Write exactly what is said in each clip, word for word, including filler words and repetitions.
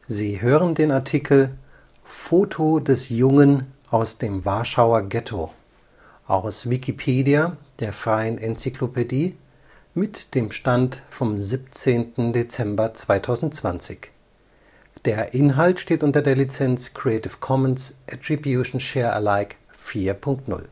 Sie hören den Artikel Foto des Jungen aus dem Warschauer Ghetto, aus Wikipedia, der freien Enzyklopädie. Mit dem Stand vom Der Inhalt steht unter der Lizenz Creative Commons Attribution Share Alike vier Punkt null.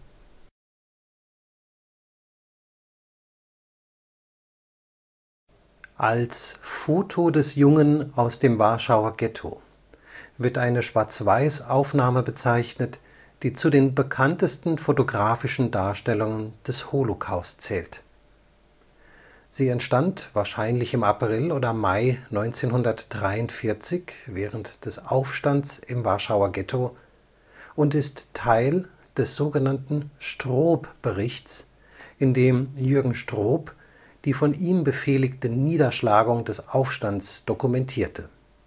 Als Foto des Jungen aus dem Warschauer Ghetto wird eine Schwarz-Weiß-Aufnahme bezeichnet, die zu den bekanntesten fotografischen Darstellungen des Holocaust zählt. Sie entstand wahrscheinlich im April oder Mai neunzehnhundertdreiundvierzig während des Aufstands im Warschauer Ghetto und ist Teil des sogenannten Stroop-Berichts, in dem Jürgen Stroop die von ihm befehligte Niederschlagung des Aufstands dokumentierte.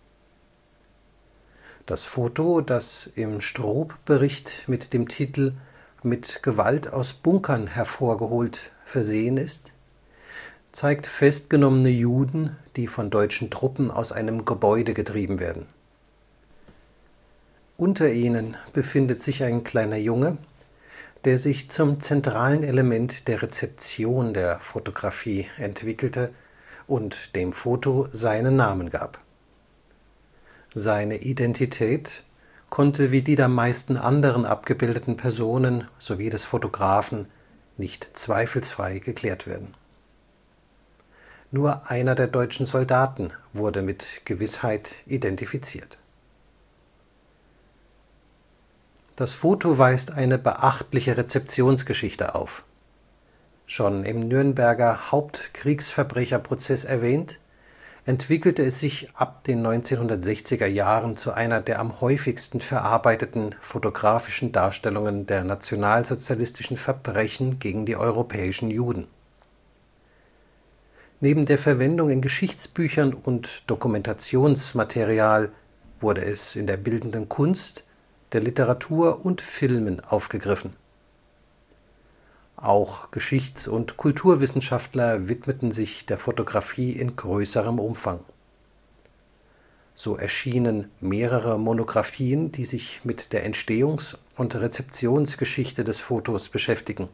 Das Foto, das im Stroop-Bericht mit dem Titel Mit Gewalt aus Bunkern hervorgeholt versehen ist, zeigt festgenommene Juden, die von deutschen Truppen aus einem Gebäude getrieben werden. Unter ihnen befindet sich ein kleiner Junge, der sich zum zentralen Element der Rezeption der Fotografie entwickelte und dem Foto seinen Namen gab. Seine Identität konnte wie die der meisten anderen abgebildeten Personen sowie des Fotografen nicht zweifelsfrei geklärt werden. Nur einer der deutschen Soldaten wurde mit Gewissheit identifiziert. Das Foto weist eine beachtliche Rezeptionsgeschichte auf. Schon im Nürnberger Hauptkriegsverbrecherprozess erwähnt, entwickelte es sich ab den neunzehnhundertsechziger Jahren zu einer der am häufigsten verarbeiteten fotografischen Darstellungen der nationalsozialistischen Verbrechen gegen die europäischen Juden. Neben der Verwendung in Geschichtsbüchern und Dokumentationsmaterial wurde es in der bildenden Kunst, der Literatur und Filmen aufgegriffen. Auch Geschichts- und Kulturwissenschaftler widmeten sich der Fotografie in größerem Umfang. So erschienen mehrere Monographien, die sich mit der Entstehungs- und Rezeptionsgeschichte des Fotos beschäftigen.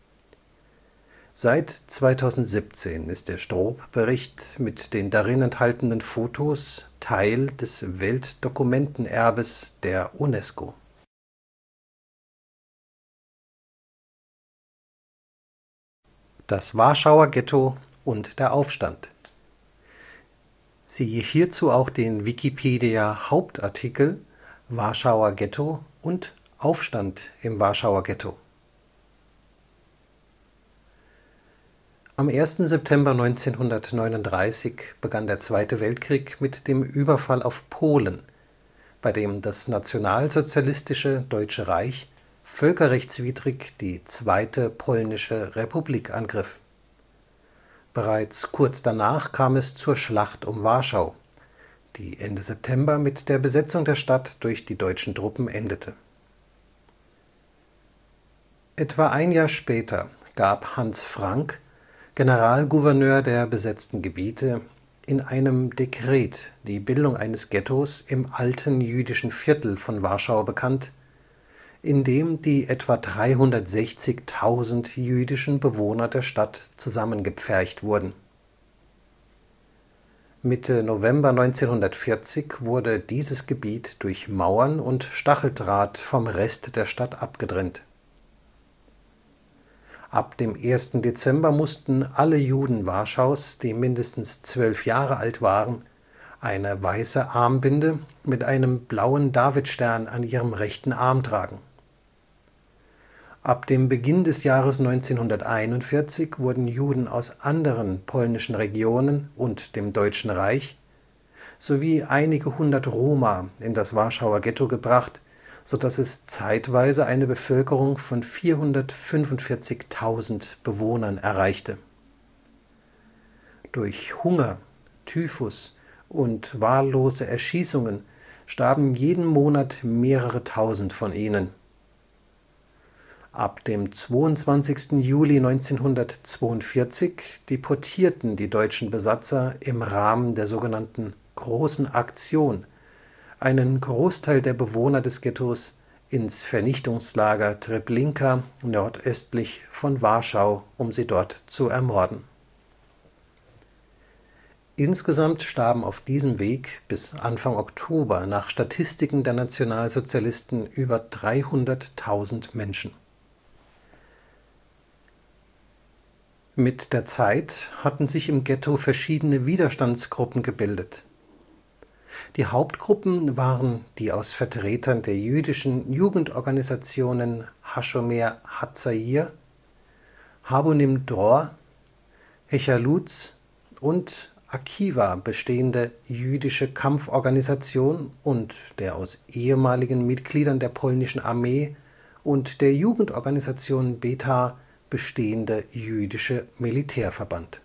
Seit zweitausendsiebzehn ist der Stroop-Bericht mit den darin enthaltenen Fotos Teil des Weltdokumentenerbes der UNESCO. Das Warschauer Ghetto und der Aufstand. Siehe hierzu auch den Wikipedia-Hauptartikel Warschauer Ghetto und Aufstand im Warschauer Ghetto. Am ersten September neunzehnhundertneununddreißig begann der Zweite Weltkrieg mit dem Überfall auf Polen, bei dem das nationalsozialistische Deutsche Reich völkerrechtswidrig die Zweite Polnische Republik angriff. Bereits kurz danach kam es zur Schlacht um Warschau, die Ende September mit der Besetzung der Stadt durch die deutschen Truppen endete. Etwa ein Jahr später gab Hans Frank, Generalgouverneur der besetzten Gebiete, in einem Dekret die Bildung eines Ghettos im alten jüdischen Viertel von Warschau bekannt, in dem die etwa dreihundertsechzigtausend jüdischen Bewohner der Stadt zusammengepfercht wurden. Mitte November neunzehnhundertvierzig wurde dieses Gebiet durch Mauern und Stacheldraht vom Rest der Stadt abgetrennt. Ab dem ersten Dezember mussten alle Juden Warschaus, die mindestens zwölf Jahre alt waren, eine weiße Armbinde mit einem blauen Davidstern an ihrem rechten Arm tragen. Ab dem Beginn des Jahres neunzehnhunderteinundvierzig wurden Juden aus anderen polnischen Regionen und dem Deutschen Reich sowie einige hundert Roma in das Warschauer Ghetto gebracht, sodass es zeitweise eine Bevölkerung von vierhundertfünfundvierzigtausend Bewohnern erreichte. Durch Hunger, Typhus und wahllose Erschießungen starben jeden Monat mehrere tausend von ihnen. Ab dem zweiundzwanzigsten Juli neunzehnhundertzweiundvierzig deportierten die deutschen Besatzer im Rahmen der sogenannten Großen Aktion einen Großteil der Bewohner des Ghettos ins Vernichtungslager Treblinka nordöstlich von Warschau, um sie dort zu ermorden. Insgesamt starben auf diesem Weg bis Anfang Oktober nach Statistiken der Nationalsozialisten über dreihunderttausend Menschen. Mit der Zeit hatten sich im Ghetto verschiedene Widerstandsgruppen gebildet. Die Hauptgruppen waren die aus Vertretern der jüdischen Jugendorganisationen Hashomer Hatzair, Habonim Dror, Hechalutz und Akiva bestehende jüdische Kampforganisation und der aus ehemaligen Mitgliedern der polnischen Armee und der Jugendorganisation Beta bestehende jüdische Militärverband.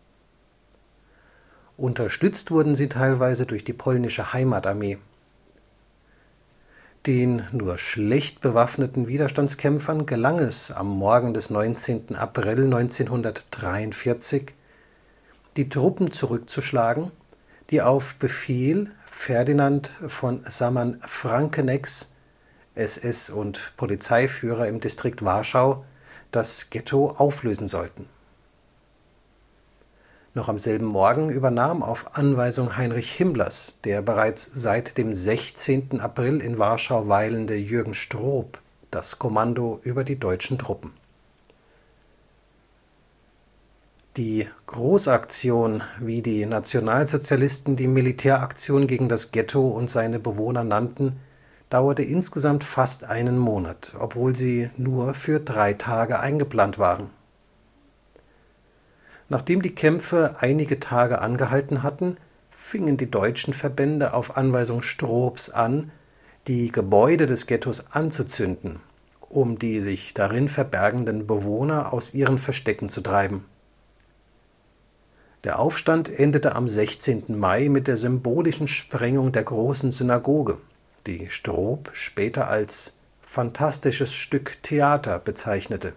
Unterstützt wurden sie teilweise durch die polnische Heimatarmee. Den nur schlecht bewaffneten Widerstandskämpfern gelang es am Morgen des neunzehnten April neunzehnhundertdreiundvierzig, die Truppen zurückzuschlagen, die auf Befehl Ferdinand von Saman-Frankenecks, S S- und Polizeiführer im Distrikt Warschau, das Ghetto auflösen sollten. Noch am selben Morgen übernahm auf Anweisung Heinrich Himmlers der bereits seit dem sechzehnten April in Warschau weilende Jürgen Stroop das Kommando über die deutschen Truppen. Die Großaktion, wie die Nationalsozialisten die Militäraktion gegen das Ghetto und seine Bewohner nannten, dauerte insgesamt fast einen Monat, obwohl sie nur für drei Tage eingeplant waren. Nachdem die Kämpfe einige Tage angehalten hatten, fingen die deutschen Verbände auf Anweisung Stroops an, die Gebäude des Ghettos anzuzünden, um die sich darin verbergenden Bewohner aus ihren Verstecken zu treiben. Der Aufstand endete am sechzehnten Mai mit der symbolischen Sprengung der Großen Synagoge, die Stroop später als „ fantastisches Stück Theater “bezeichnete.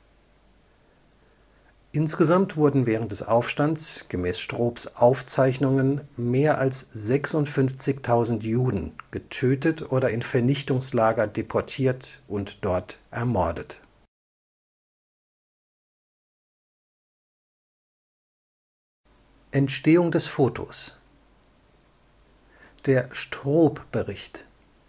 Insgesamt wurden während des Aufstands gemäß Stroops Aufzeichnungen mehr als sechsundfünfzigtausend Juden getötet oder in Vernichtungslager deportiert und dort ermordet. Entstehung des Fotos. Der Stroop-Bericht.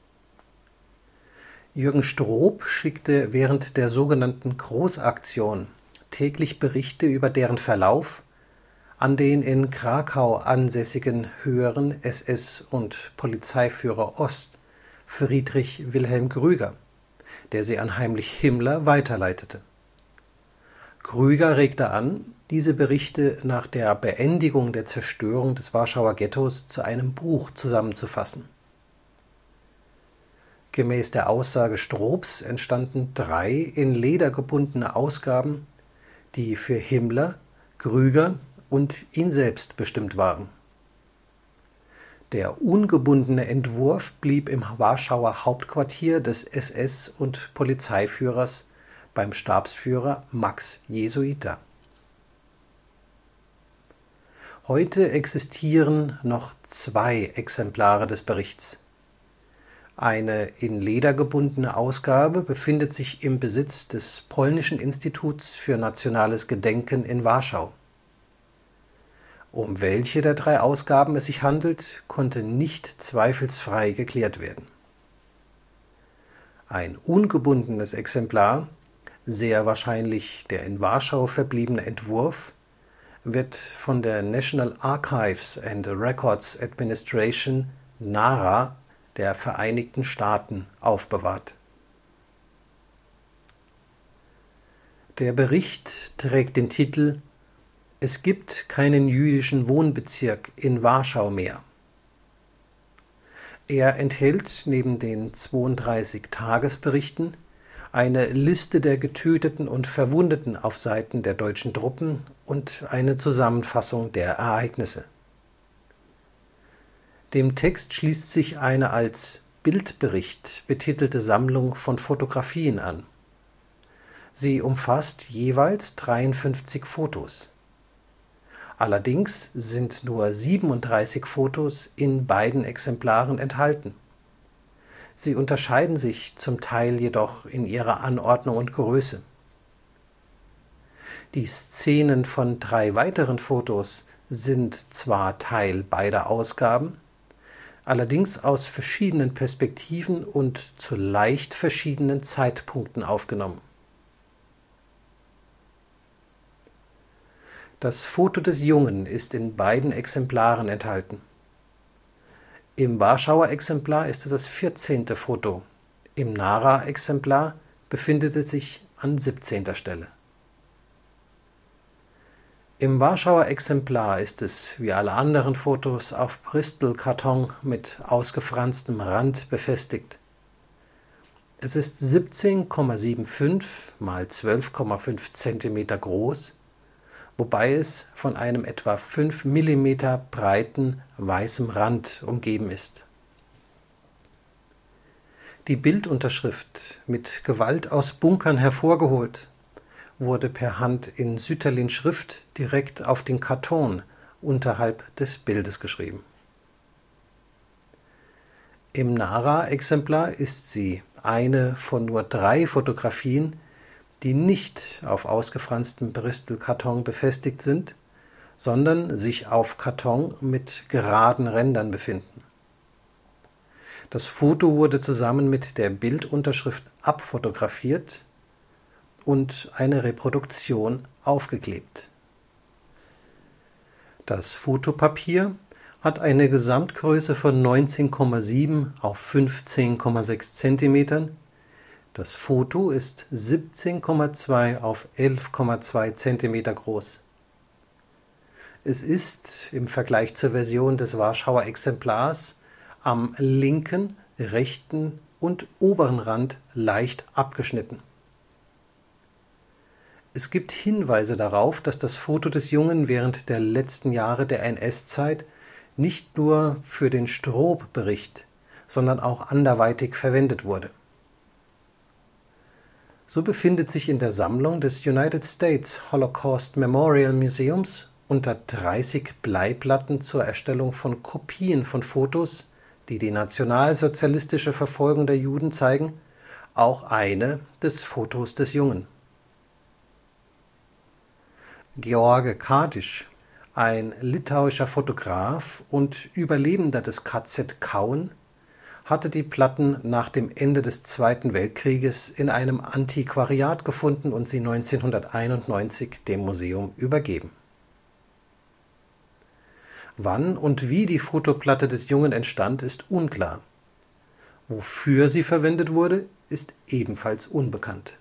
Jürgen Stroop schickte während der sogenannten Großaktion täglich Berichte über deren Verlauf an den in Krakau ansässigen höheren S S- und Polizeiführer Ost, Friedrich Wilhelm Grüger, der sie an Heinrich Himmler weiterleitete. Grüger regte an, diese Berichte nach der Beendigung der Zerstörung des Warschauer Ghettos zu einem Buch zusammenzufassen. Gemäß der Aussage Stroops entstanden drei in Leder gebundene Ausgaben, die für Himmler, Grüger und ihn selbst bestimmt waren. Der ungebundene Entwurf blieb im Warschauer Hauptquartier des S S- und Polizeiführers beim Stabsführer Max Jesuita. Heute existieren noch zwei Exemplare des Berichts. Eine in Leder gebundene Ausgabe befindet sich im Besitz des Polnischen Instituts für Nationales Gedenken in Warschau. Um welche der drei Ausgaben es sich handelt, konnte nicht zweifelsfrei geklärt werden. Ein ungebundenes Exemplar, sehr wahrscheinlich der in Warschau verbliebene Entwurf, wird von der National Archives and Records Administration (NARA) der Vereinigten Staaten aufbewahrt. Der Bericht trägt den Titel Es gibt keinen jüdischen Wohnbezirk in Warschau mehr. Er enthält neben den zweiunddreißig Tagesberichten eine Liste der Getöteten und Verwundeten auf Seiten der deutschen Truppen und eine Zusammenfassung der Ereignisse. Dem Text schließt sich eine als Bildbericht betitelte Sammlung von Fotografien an. Sie umfasst jeweils dreiundfünfzig Fotos. Allerdings sind nur siebenunddreißig Fotos in beiden Exemplaren enthalten. Sie unterscheiden sich zum Teil jedoch in ihrer Anordnung und Größe. Die Szenen von drei weiteren Fotos sind zwar Teil beider Ausgaben, allerdings aus verschiedenen Perspektiven und zu leicht verschiedenen Zeitpunkten aufgenommen. Das Foto des Jungen ist in beiden Exemplaren enthalten. Im Warschauer Exemplar ist es das vierzehnte Foto, im Nara-Exemplar befindet es sich an siebzehnter Stelle. Im Warschauer Exemplar ist es wie alle anderen Fotos auf Bristol-Karton mit ausgefranstem Rand befestigt. Es ist siebzehn Komma fünfundsiebzig mal zwölf Komma fünf Zentimeter groß, wobei es von einem etwa fünf Millimeter breiten weißem Rand umgeben ist. Die Bildunterschrift, mit Gewalt aus Bunkern hervorgeholt, wurde per Hand in Sütterlin-Schrift direkt auf den Karton unterhalb des Bildes geschrieben. Im Nara-Exemplar ist sie eine von nur drei Fotografien, die nicht auf ausgefranstem Bristol-Karton befestigt sind, sondern sich auf Karton mit geraden Rändern befinden. Das Foto wurde zusammen mit der Bildunterschrift abfotografiert und eine Reproduktion aufgeklebt. Das Fotopapier hat eine Gesamtgröße von neunzehn Komma sieben auf fünfzehn Komma sechs Zentimetern. Das Foto ist siebzehn Komma zwei auf elf Komma zwei Zentimeter groß. Es ist im Vergleich zur Version des Warschauer Exemplars am linken, rechten und oberen Rand leicht abgeschnitten. Es gibt Hinweise darauf, dass das Foto des Jungen während der letzten Jahre der N S-Zeit nicht nur für den Stroop-Bericht, sondern auch anderweitig verwendet wurde. So befindet sich in der Sammlung des United States Holocaust Memorial Museums unter dreißig Bleiplatten zur Erstellung von Kopien von Fotos, die die nationalsozialistische Verfolgung der Juden zeigen, auch eine des Fotos des Jungen. George Kadisch, ein litauischer Fotograf und Überlebender des K Z Kauen, hatte die Platten nach dem Ende des Zweiten Weltkrieges in einem Antiquariat gefunden und sie neunzehnhunderteinundneunzig dem Museum übergeben. Wann und wie die Fotoplatte des Jungen entstand, ist unklar. Wofür sie verwendet wurde, ist ebenfalls unbekannt.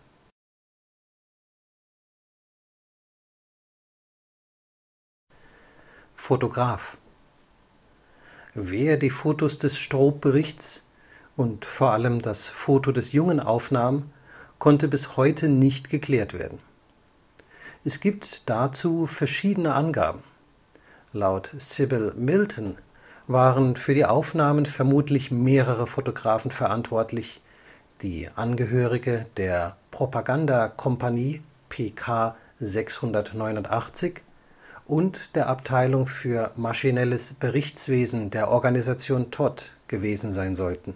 Fotograf. Wer die Fotos des Stroop-Berichts und vor allem das Foto des Jungen aufnahm, konnte bis heute nicht geklärt werden. Es gibt dazu verschiedene Angaben. Laut Sybil Milton waren für die Aufnahmen vermutlich mehrere Fotografen verantwortlich, die Angehörige der Propagandakompanie P K sechshundertneunundachtzig und der Abteilung für maschinelles Berichtswesen der Organisation Todt gewesen sein sollten.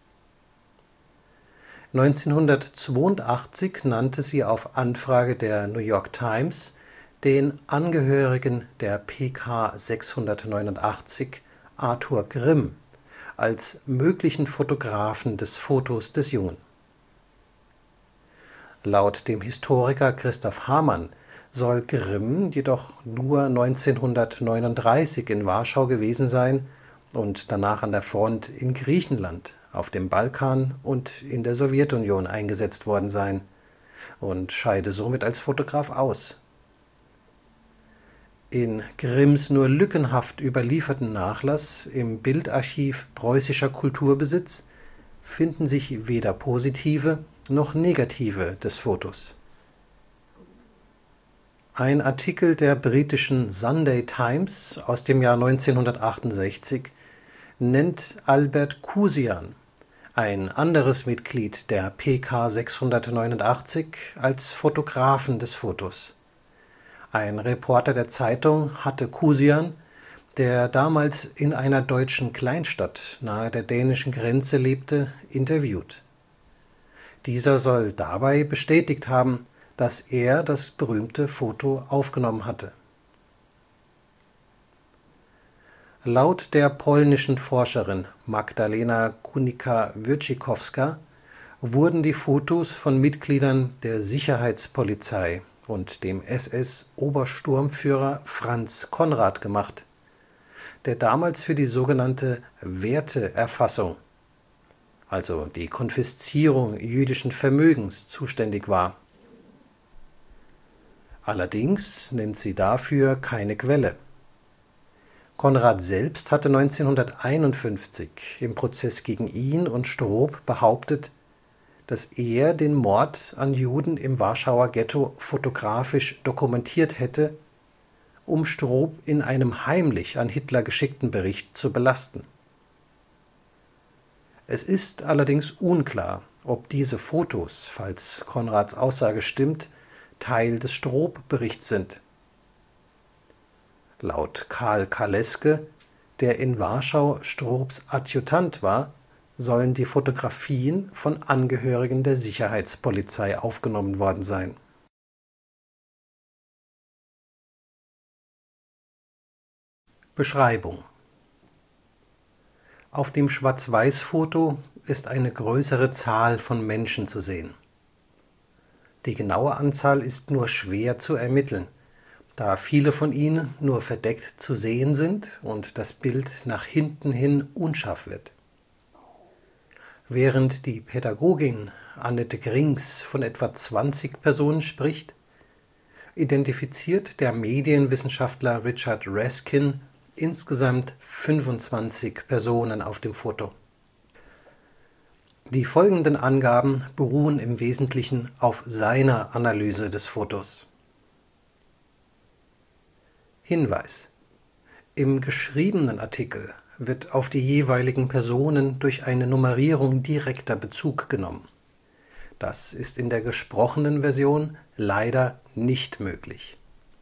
neunzehnhundertzweiundachtzig nannte sie auf Anfrage der New York Times den Angehörigen der P K sechshundertneunundachtzig Arthur Grimm als möglichen Fotografen des Fotos des Jungen. Laut dem Historiker Christoph Hamann soll Grimm jedoch nur neunzehnhundertneununddreißig in Warschau gewesen sein und danach an der Front in Griechenland, auf dem Balkan und in der Sowjetunion eingesetzt worden sein und scheide somit als Fotograf aus. In Grimms nur lückenhaft überlieferten Nachlass im Bildarchiv Preußischer Kulturbesitz finden sich weder positive noch negative des Fotos. Ein Artikel der britischen Sunday Times aus dem Jahr neunzehnhundertachtundsechzig nennt Albert Kusian, ein anderes Mitglied der P K sechshundertneunundachtzig, als Fotografen des Fotos. Ein Reporter der Zeitung hatte Kusian, der damals in einer deutschen Kleinstadt nahe der dänischen Grenze lebte, interviewt. Dieser soll dabei bestätigt haben, dass er das berühmte Foto aufgenommen hatte. Laut der polnischen Forscherin Magdalena Kunika-Wojciechowska wurden die Fotos von Mitgliedern der Sicherheitspolizei und dem S S-Obersturmführer Franz Konrad gemacht, der damals für die sogenannte Werteerfassung, also die Konfiszierung jüdischen Vermögens, zuständig war. Allerdings nennt sie dafür keine Quelle. Konrad selbst hatte neunzehnhunderteinundfünfzig im Prozess gegen ihn und Stroop behauptet, dass er den Mord an Juden im Warschauer Ghetto fotografisch dokumentiert hätte, um Stroop in einem heimlich an Hitler geschickten Bericht zu belasten. Es ist allerdings unklar, ob diese Fotos, falls Konrads Aussage stimmt, Teil des Stroop-Berichts sind. Laut Karl Kaleske, der in Warschau Stroops Adjutant war, sollen die Fotografien von Angehörigen der Sicherheitspolizei aufgenommen worden sein. Beschreibung: Auf dem Schwarz-Weiß-Foto ist eine größere Zahl von Menschen zu sehen. Die genaue Anzahl ist nur schwer zu ermitteln, da viele von ihnen nur verdeckt zu sehen sind und das Bild nach hinten hin unscharf wird. Während die Pädagogin Annette Grings von etwa zwanzig Personen spricht, identifiziert der Medienwissenschaftler Richard Raskin insgesamt fünfundzwanzig Personen auf dem Foto. Die folgenden Angaben beruhen im Wesentlichen auf seiner Analyse des Fotos. Hinweis: Im geschriebenen Artikel wird auf die jeweiligen Personen durch eine Nummerierung direkter Bezug genommen. Das ist in der gesprochenen Version leider nicht möglich.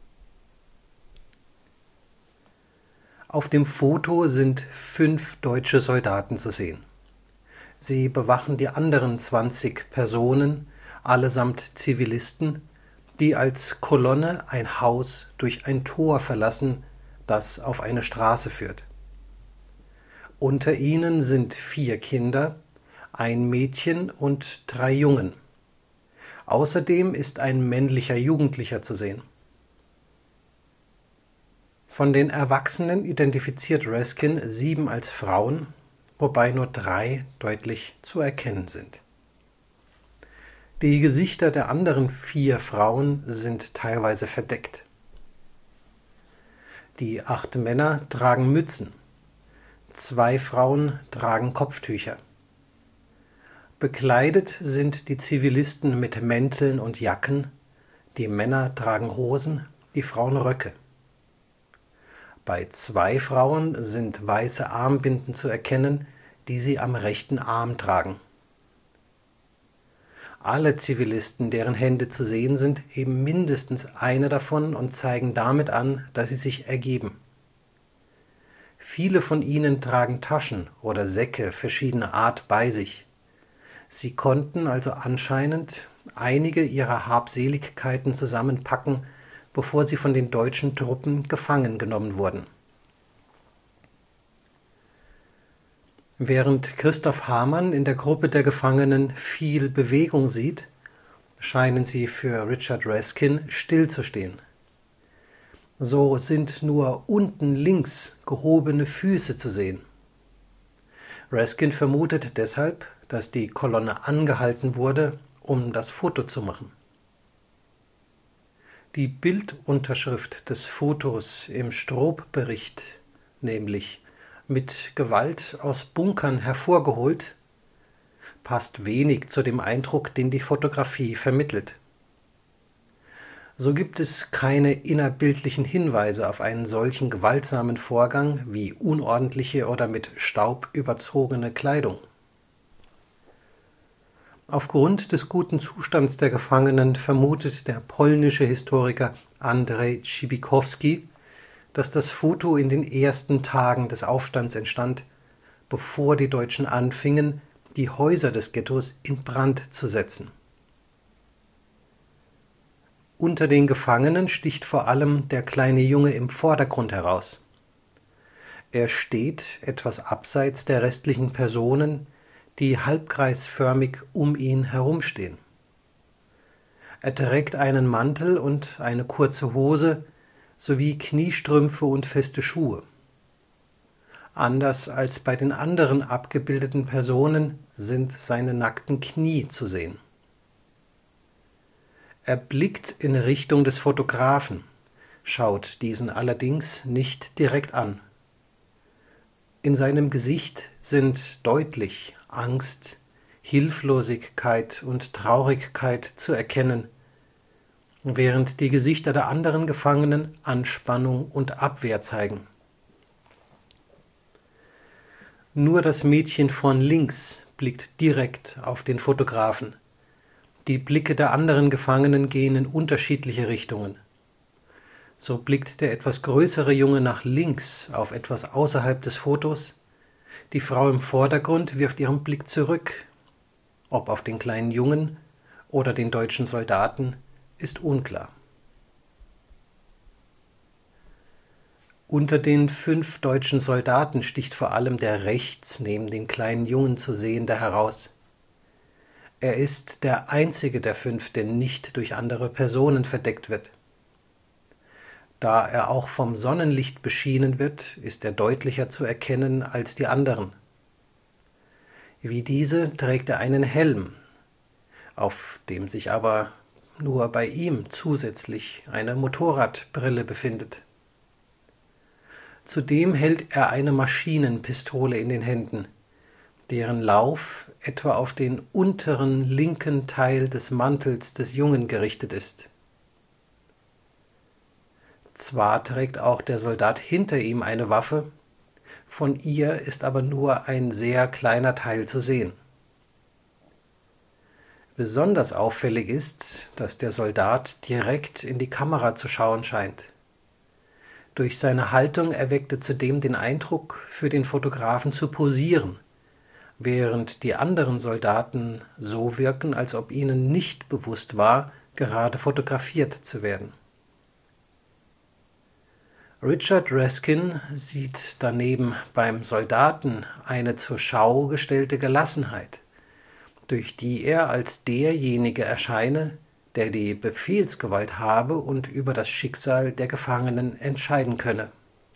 Auf dem Foto sind fünf deutsche Soldaten zu sehen. Sie bewachen die anderen zwanzig Personen, allesamt Zivilisten, die als Kolonne ein Haus durch ein Tor verlassen, das auf eine Straße führt. Unter ihnen sind vier Kinder, ein Mädchen und drei Jungen. Außerdem ist ein männlicher Jugendlicher zu sehen. Von den Erwachsenen identifiziert Raskin sieben als Frauen, wobei nur drei deutlich zu erkennen sind. Die Gesichter der anderen vier Frauen sind teilweise verdeckt. Die acht Männer tragen Mützen. Zwei Frauen tragen Kopftücher. Bekleidet sind die Zivilisten mit Mänteln und Jacken, die Männer tragen Hosen, die Frauen Röcke. Bei zwei Frauen sind weiße Armbinden zu erkennen, die sie am rechten Arm tragen. Alle Zivilisten, deren Hände zu sehen sind, heben mindestens eine davon und zeigen damit an, dass sie sich ergeben. Viele von ihnen tragen Taschen oder Säcke verschiedener Art bei sich. Sie konnten also anscheinend einige ihrer Habseligkeiten zusammenpacken, bevor sie von den deutschen Truppen gefangen genommen wurden. Während Christoph Hamann in der Gruppe der Gefangenen viel Bewegung sieht, scheinen sie für Richard Raskin stillzustehen. So sind nur unten links gehobene Füße zu sehen. Raskin vermutet deshalb, dass die Kolonne angehalten wurde, um das Foto zu machen. Die Bildunterschrift des Fotos im Stroop-Bericht, nämlich „mit Gewalt aus Bunkern hervorgeholt“, passt wenig zu dem Eindruck, den die Fotografie vermittelt. So gibt es keine innerbildlichen Hinweise auf einen solchen gewaltsamen Vorgang wie unordentliche oder mit Staub überzogene Kleidung. Aufgrund des guten Zustands der Gefangenen vermutet der polnische Historiker Andrzej Cibikowski, dass das Foto in den ersten Tagen des Aufstands entstand, bevor die Deutschen anfingen, die Häuser des Ghettos in Brand zu setzen. Unter den Gefangenen sticht vor allem der kleine Junge im Vordergrund heraus. Er steht etwas abseits der restlichen Personen, die halbkreisförmig um ihn herumstehen. Er trägt einen Mantel und eine kurze Hose sowie Kniestrümpfe und feste Schuhe. Anders als bei den anderen abgebildeten Personen sind seine nackten Knie zu sehen. Er blickt in Richtung des Fotografen, schaut diesen allerdings nicht direkt an. In seinem Gesicht sind deutlich Angst, Hilflosigkeit und Traurigkeit zu erkennen, während die Gesichter der anderen Gefangenen Anspannung und Abwehr zeigen. Nur das Mädchen von links blickt direkt auf den Fotografen. Die Blicke der anderen Gefangenen gehen in unterschiedliche Richtungen. So blickt der etwas größere Junge nach links auf etwas außerhalb des Fotos, die Frau im Vordergrund wirft ihren Blick zurück. Ob auf den kleinen Jungen oder den deutschen Soldaten, ist unklar. Unter den fünf deutschen Soldaten sticht vor allem der rechts neben den kleinen Jungen zu sehende heraus. Er ist der einzige der fünf, der nicht durch andere Personen verdeckt wird. Da er auch vom Sonnenlicht beschienen wird, ist er deutlicher zu erkennen als die anderen. Wie diese trägt er einen Helm, auf dem sich aber nur bei ihm zusätzlich eine Motorradbrille befindet. Zudem hält er eine Maschinenpistole in den Händen, deren Lauf etwa auf den unteren linken Teil des Mantels des Jungen gerichtet ist. Zwar trägt auch der Soldat hinter ihm eine Waffe, von ihr ist aber nur ein sehr kleiner Teil zu sehen. Besonders auffällig ist, dass der Soldat direkt in die Kamera zu schauen scheint. Durch seine Haltung erweckt er zudem den Eindruck, für den Fotografen zu posieren, während die anderen Soldaten so wirken, als ob ihnen nicht bewusst war, gerade fotografiert zu werden. Richard Raskin sieht daneben beim Soldaten eine zur Schau gestellte Gelassenheit, durch die er als derjenige erscheine, der die Befehlsgewalt habe und über das Schicksal der Gefangenen entscheiden könne.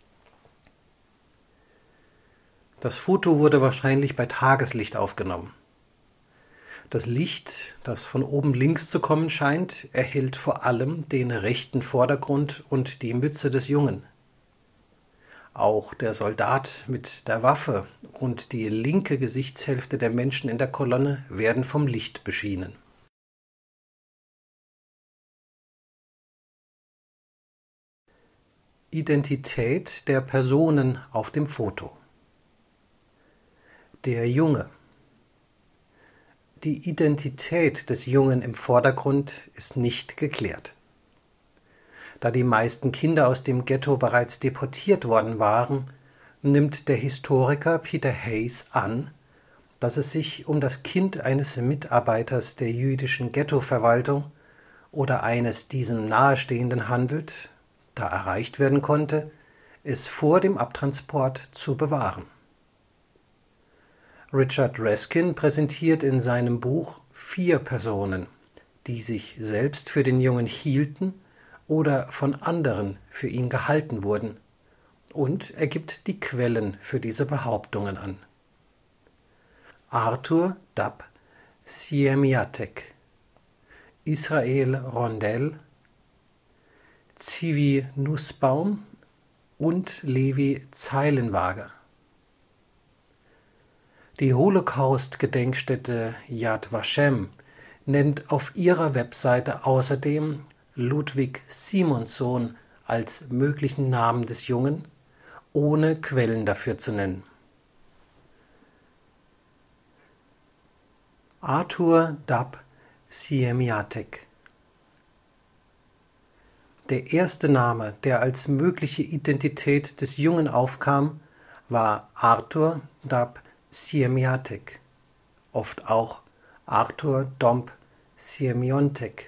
Das Foto wurde wahrscheinlich bei Tageslicht aufgenommen. Das Licht, das von oben links zu kommen scheint, erhellt vor allem den rechten Vordergrund und die Mütze des Jungen. Auch der Soldat mit der Waffe und die linke Gesichtshälfte der Menschen in der Kolonne werden vom Licht beschienen. Identität der Personen auf dem Foto. Der Junge. Die Identität des Jungen im Vordergrund ist nicht geklärt. Da die meisten Kinder aus dem Ghetto bereits deportiert worden waren, nimmt der Historiker Peter Hayes an, dass es sich um das Kind eines Mitarbeiters der jüdischen Ghettoverwaltung oder eines diesem nahestehenden handelt, da erreicht werden konnte, es vor dem Abtransport zu bewahren. Richard Raskin präsentiert in seinem Buch vier Personen, die sich selbst für den Jungen hielten oder von anderen für ihn gehalten wurden, und er gibt die Quellen für diese Behauptungen an. Arthur Dab Siemiatek, Israel Rondell, Zivi Nussbaum und Levi Zeilenwager. Die Holocaust-Gedenkstätte Yad Vashem nennt auf ihrer Webseite außerdem Ludwig Simonsson als möglichen Namen des Jungen, ohne Quellen dafür zu nennen. Arthur Dab Siemiatek. Der erste Name, der als mögliche Identität des Jungen aufkam, war Arthur Dab Siemiatek, oft auch Arthur Domb Siemiontek.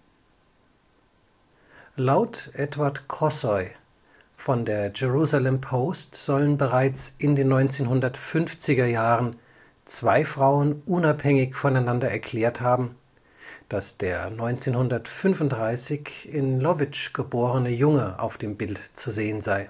Laut Edward Kossoy von der Jerusalem Post sollen bereits in den neunzehnhundertfünfziger Jahren zwei Frauen unabhängig voneinander erklärt haben, dass der neunzehnhundertfünfunddreißig in Lowitsch geborene Junge auf dem Bild zu sehen sei.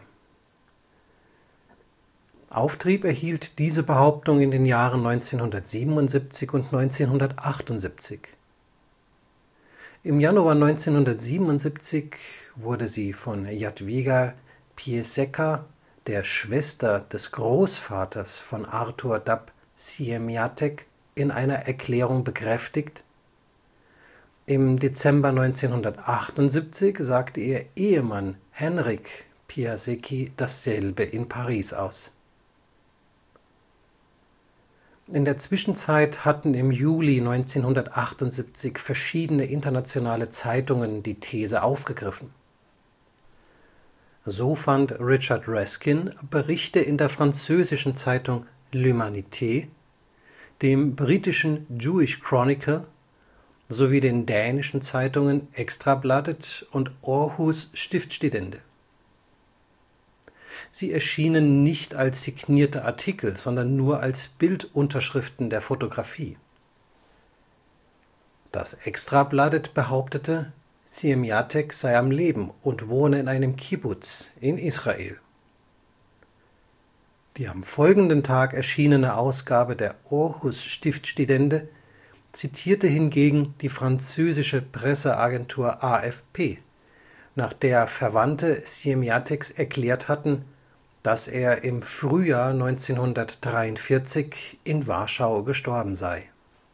Auftrieb erhielt diese Behauptung in den Jahren neunzehnhundertsiebenundsiebzig und neunzehnhundertachtundsiebzig. Im Januar neunzehnhundertsiebenundsiebzig wurde sie von Jadwiga Piesecka, der Schwester des Großvaters von Arthur Dab Siemiatek, in einer Erklärung bekräftigt. Im Dezember neunzehnhundertachtundsiebzig sagte ihr Ehemann Henryk Piasecki dasselbe in Paris aus. In der Zwischenzeit hatten im Juli neunzehnhundertachtundsiebzig verschiedene internationale Zeitungen die These aufgegriffen. So fand Richard Raskin Berichte in der französischen Zeitung L'Humanité, dem britischen Jewish Chronicle sowie den dänischen Zeitungen Ekstrabladet und Århus Stiftstidende. Sie erschienen nicht als signierte Artikel, sondern nur als Bildunterschriften der Fotografie. Das Ekstrabladet behauptete, Siemiatek sei am Leben und wohne in einem Kibbuz in Israel. Die am folgenden Tag erschienene Ausgabe der Århus Stiftstidende zitierte hingegen die französische Presseagentur A F P, nach der Verwandte Siemiateks erklärt hatten, dass er im Frühjahr neunzehnhundertdreiundvierzig in Warschau gestorben sei.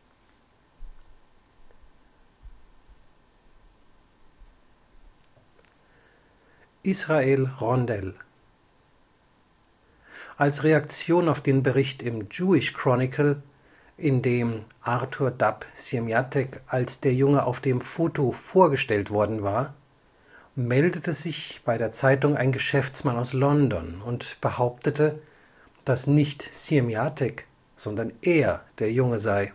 Israel Rondell. Als Reaktion auf den Bericht im Jewish Chronicle, in dem Arthur Dab Siemiatek als der Junge auf dem Foto vorgestellt worden war, meldete sich bei der Zeitung ein Geschäftsmann aus London und behauptete, dass nicht Siemiatek, sondern er der Junge sei.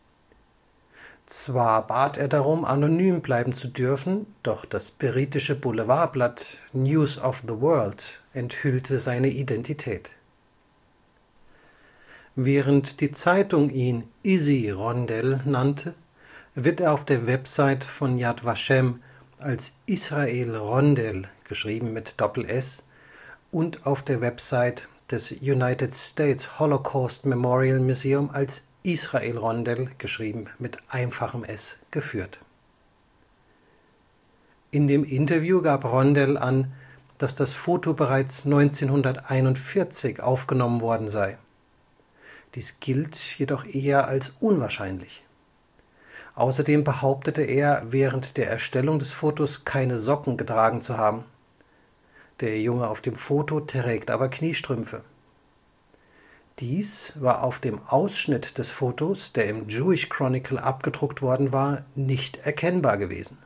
Zwar bat er darum, anonym bleiben zu dürfen, doch das britische Boulevardblatt News of the World enthüllte seine Identität. Während die Zeitung ihn Izzy Rondell nannte, wird er auf der Website von Yad Vashem als Israel Rondell, geschrieben mit Doppel-S, und auf der Website des United States Holocaust Memorial Museum als Israel Rondell, geschrieben mit einfachem S, geführt. In dem Interview gab Rondell an, dass das Foto bereits neunzehnhunderteinundvierzig aufgenommen worden sei. Dies gilt jedoch eher als unwahrscheinlich. Außerdem behauptete er, während der Erstellung des Fotos keine Socken getragen zu haben. Der Junge auf dem Foto trägt aber Kniestrümpfe. Dies war auf dem Ausschnitt des Fotos, der im Jewish Chronicle abgedruckt worden war, nicht erkennbar gewesen.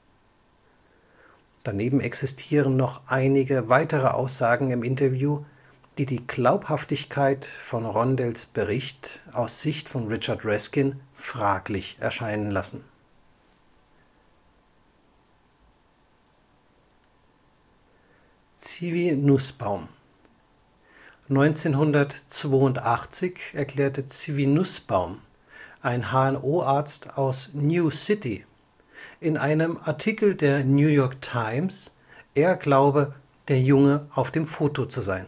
Daneben existieren noch einige weitere Aussagen im Interview, die die Glaubhaftigkeit von Rondells Bericht aus Sicht von Richard Raskin fraglich erscheinen lassen. Zvi Nussbaum. neunzehnhundertzweiundachtzig erklärte Zvi Nussbaum, ein H N O-Arzt aus New City, in einem Artikel der New York Times, er glaube, der Junge auf dem Foto zu sein.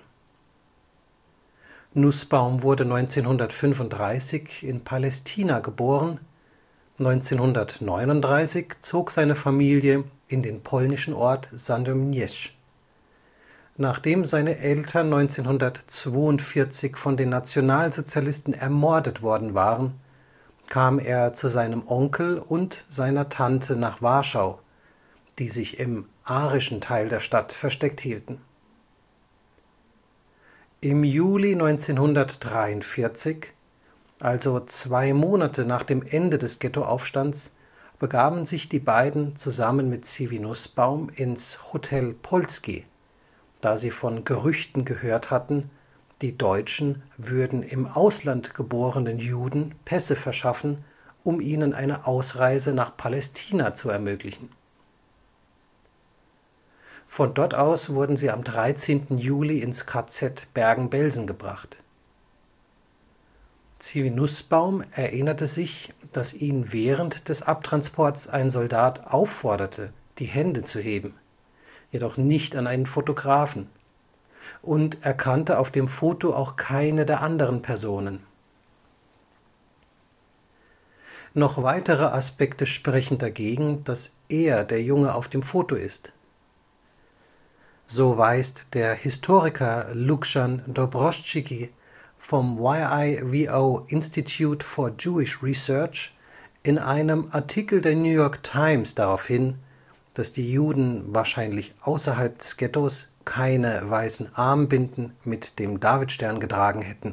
Nussbaum wurde neunzehnhundertfünfunddreißig in Palästina geboren. neunzehnhundertneununddreißig zog seine Familie in den polnischen Ort Sandomierz. Nachdem seine Eltern neunzehnhundertzweiundvierzig von den Nationalsozialisten ermordet worden waren, kam er zu seinem Onkel und seiner Tante nach Warschau, die sich im arischen Teil der Stadt versteckt hielten. Im Juli neunzehnhundertdreiundvierzig Also zwei Monate nach dem Ende des Ghettoaufstands begaben sich die beiden zusammen mit Zivil Nussbaum ins Hotel Polski, da sie von Gerüchten gehört hatten, die Deutschen würden im Ausland geborenen Juden Pässe verschaffen, um ihnen eine Ausreise nach Palästina zu ermöglichen. Von dort aus wurden sie am dreizehnten Juli ins K Z Bergen-Belsen gebracht. Zivil Nussbaum erinnerte sich, dass ihn während des Abtransports ein Soldat aufforderte, die Hände zu heben, jedoch nicht an einen Fotografen, und erkannte auf dem Foto auch keine der anderen Personen. Noch weitere Aspekte sprechen dagegen, dass er der Junge auf dem Foto ist. So weist der Historiker Lukian Dobroschczyk vom Y I V O Institute for Jewish Research in einem Artikel der New York Times darauf hin, dass die Juden wahrscheinlich außerhalb des Ghettos keine weißen Armbinden mit dem Davidstern getragen hätten.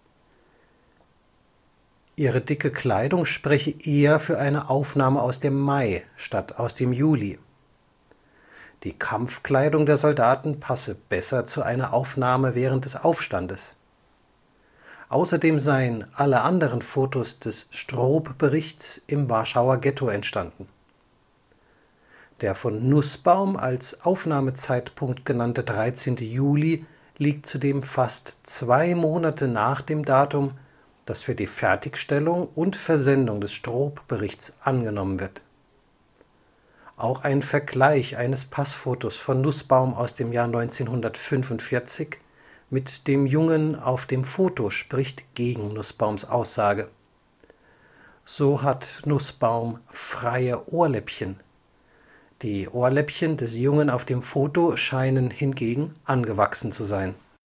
Ihre dicke Kleidung spreche eher für eine Aufnahme aus dem Mai statt aus dem Juli. Die Kampfkleidung der Soldaten passe besser zu einer Aufnahme während des Aufstandes. Außerdem seien alle anderen Fotos des Stroop-Berichts im Warschauer Ghetto entstanden. Der von Nussbaum als Aufnahmezeitpunkt genannte dreizehnte Juli liegt zudem fast zwei Monate nach dem Datum, das für die Fertigstellung und Versendung des Stroop-Berichts angenommen wird. Auch ein Vergleich eines Passfotos von Nussbaum aus dem Jahr neunzehnhundertfünfundvierzig mit dem Jungen auf dem Foto spricht gegen Nussbaums Aussage. So hat Nussbaum freie Ohrläppchen. Die Ohrläppchen des Jungen auf dem Foto scheinen hingegen angewachsen zu sein.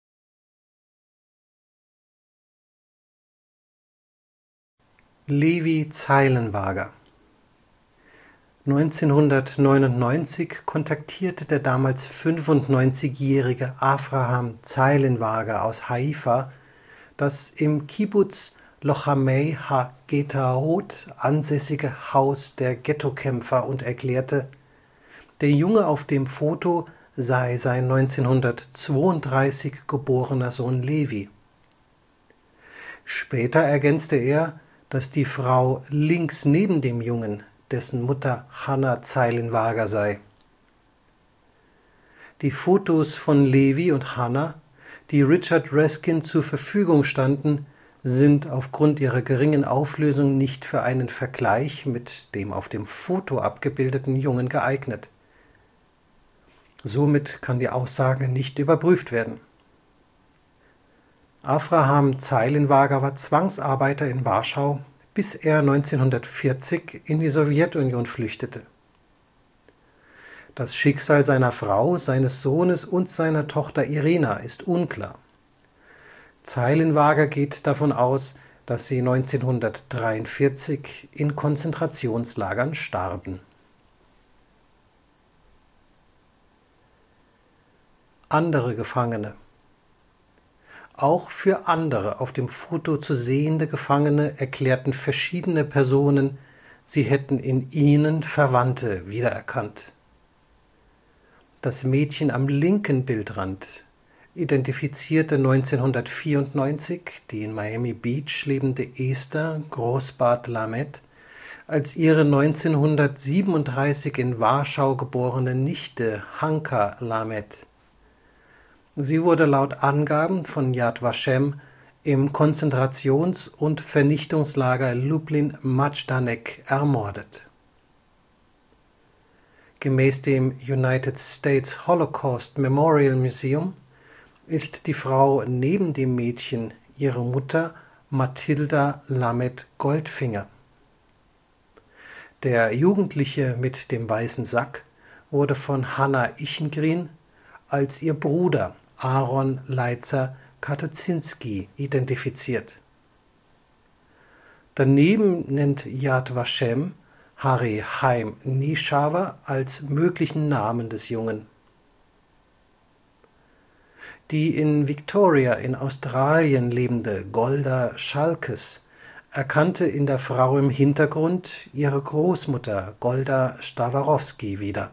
Levi Zeilenwager. neunzehnhundertneunundneunzig kontaktierte der damals fünfundneunzigjährige Avraham Zeilenwager aus Haifa das im Kibbuz Lochamei HaGetaot ansässige Haus der Ghettokämpfer und erklärte, der Junge auf dem Foto sei sein neunzehnhundertzweiunddreißig geborener Sohn Levi. Später ergänzte er, dass die Frau links neben dem Jungen dessen Mutter Hannah Zeilenwager sei. Die Fotos von Levi und Hannah, die Richard Raskin zur Verfügung standen, sind aufgrund ihrer geringen Auflösung nicht für einen Vergleich mit dem auf dem Foto abgebildeten Jungen geeignet. Somit kann die Aussage nicht überprüft werden. Avraham Zeilenwager war Zwangsarbeiter in Warschau, bis er neunzehnhundertvierzig in die Sowjetunion flüchtete. Das Schicksal seiner Frau, seines Sohnes und seiner Tochter Irina ist unklar. Zeilenwager geht davon aus, dass sie neunzehnhundertdreiundvierzig in Konzentrationslagern starben. Andere Gefangene. Auch für andere auf dem Foto zu sehende Gefangene erklärten verschiedene Personen, sie hätten in ihnen Verwandte wiedererkannt. Das Mädchen am linken Bildrand identifizierte neunzehnhundertvierundneunzig die in Miami Beach lebende Esther Grossbart Lamet als ihre neunzehnhundertsiebenunddreißig in Warschau geborene Nichte Hanka Lamet. Sie wurde laut Angaben von Yad Vashem im Konzentrations- und Vernichtungslager Lublin-Majdanek ermordet. Gemäß dem United States Holocaust Memorial Museum ist die Frau neben dem Mädchen ihre Mutter Mathilda Lamet Goldfinger. Der Jugendliche mit dem weißen Sack wurde von Hannah Ichengrin als ihr Bruder Aaron Leitzer Katuszynski identifiziert. Daneben nennt Yad Vashem Harry Haim Nishawa als möglichen Namen des Jungen. Die in Victoria in Australien lebende Golda Schalkes erkannte in der Frau im Hintergrund ihre Großmutter Golda Stawarowski wieder.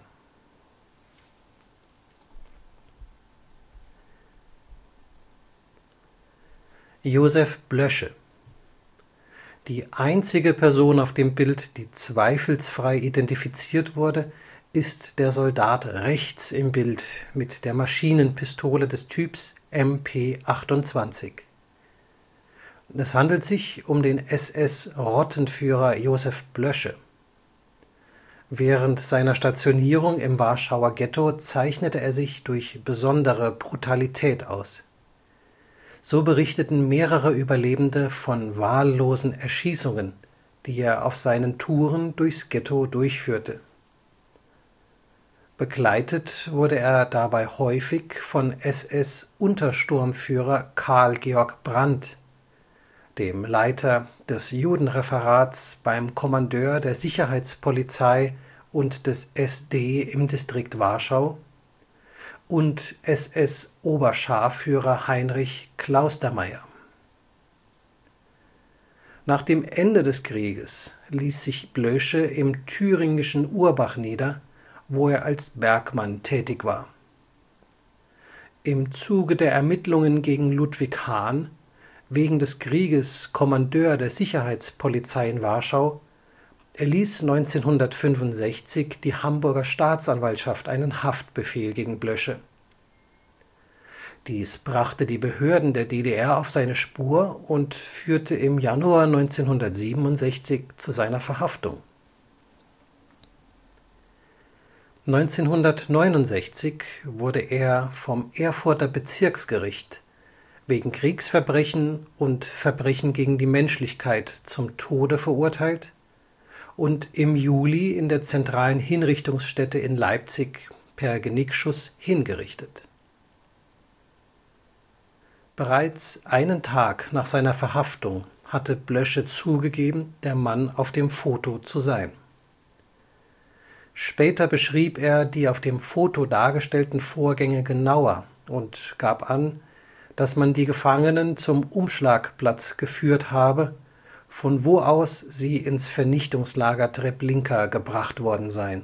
Josef Blösche. Die einzige Person auf dem Bild, die zweifelsfrei identifiziert wurde, ist der Soldat rechts im Bild mit der Maschinenpistole des Typs M P achtundzwanzig. Es handelt sich um den S S-Rottenführer Josef Blösche. Während seiner Stationierung im Warschauer Ghetto zeichnete er sich durch besondere Brutalität aus. So berichteten mehrere Überlebende von wahllosen Erschießungen, die er auf seinen Touren durchs Ghetto durchführte. Begleitet wurde er dabei häufig von S S-Untersturmführer Karl Georg Brandt, dem Leiter des Judenreferats beim Kommandeur der Sicherheitspolizei und des S D im Distrikt Warschau, und S S-Oberscharführer Heinrich Klaustermaier. Nach dem Ende des Krieges ließ sich Blösche im thüringischen Urbach nieder, wo er als Bergmann tätig war. Im Zuge der Ermittlungen gegen Ludwig Hahn, wegen des Krieges Kommandeur der Sicherheitspolizei in Warschau, erließ neunzehnhundertfünfundsechzig die Hamburger Staatsanwaltschaft einen Haftbefehl gegen Blösche. Dies brachte die Behörden der D D R auf seine Spur und führte im Januar neunzehnhundertsiebenundsechzig zu seiner Verhaftung. neunzehnhundertneunundsechzig wurde er vom Erfurter Bezirksgericht wegen Kriegsverbrechen und Verbrechen gegen die Menschlichkeit zum Tode verurteilt und im Juli in der zentralen Hinrichtungsstätte in Leipzig per Genickschuss hingerichtet. Bereits einen Tag nach seiner Verhaftung hatte Blösche zugegeben, der Mann auf dem Foto zu sein. Später beschrieb er die auf dem Foto dargestellten Vorgänge genauer und gab an, dass man die Gefangenen zum Umschlagplatz geführt habe, von wo aus sie ins Vernichtungslager Treblinka gebracht worden seien.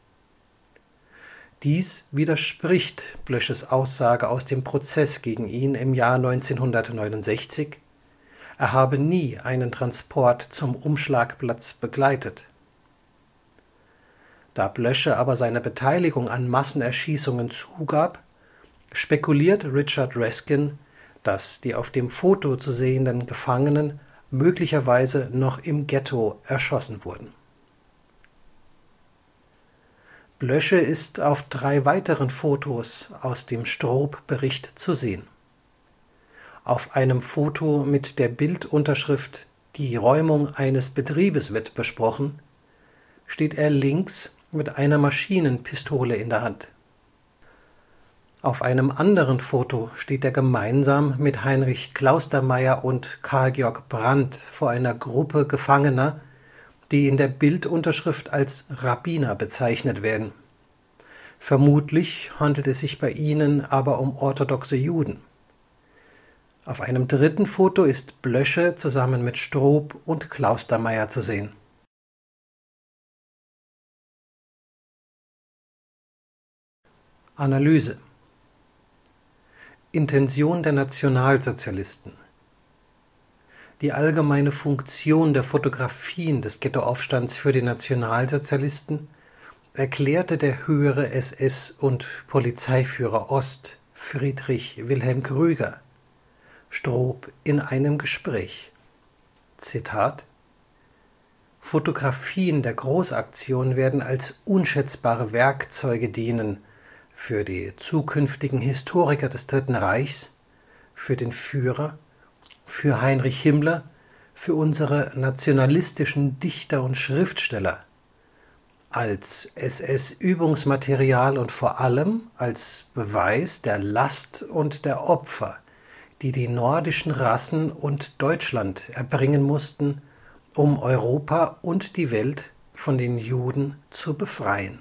Dies widerspricht Blösches Aussage aus dem Prozess gegen ihn im Jahr neunzehnhundertneunundsechzig, er habe nie einen Transport zum Umschlagplatz begleitet. Da Blösche aber seine Beteiligung an Massenerschießungen zugab, spekuliert Richard Raskin, dass die auf dem Foto zu sehenden Gefangenen möglicherweise noch im Ghetto erschossen wurden. Blösche ist auf drei weiteren Fotos aus dem Stroop-Bericht zu sehen. Auf einem Foto mit der Bildunterschrift »Die Räumung eines Betriebes wird besprochen« steht er links mit einer Maschinenpistole in der Hand. Auf einem anderen Foto steht er gemeinsam mit Heinrich Klaustermaier und Karl Georg Brandt vor einer Gruppe Gefangener, die in der Bildunterschrift als Rabbiner bezeichnet werden. Vermutlich handelt es sich bei ihnen aber um orthodoxe Juden. Auf einem dritten Foto ist Blösche zusammen mit Stroop und Klaustermaier zu sehen. Analyse. Intention der Nationalsozialisten. Die allgemeine Funktion der Fotografien des Ghettoaufstands für die Nationalsozialisten erklärte der höhere S S- und Polizeiführer Ost, Friedrich Wilhelm Krüger, Stroop in einem Gespräch. Zitat: Fotografien der Großaktion werden als unschätzbare Werkzeuge dienen für die zukünftigen Historiker des Dritten Reichs, für den Führer, für Heinrich Himmler, für unsere nationalistischen Dichter und Schriftsteller, als S S-Übungsmaterial und vor allem als Beweis der Last und der Opfer, die die nordischen Rassen und Deutschland erbringen mussten, um Europa und die Welt von den Juden zu befreien.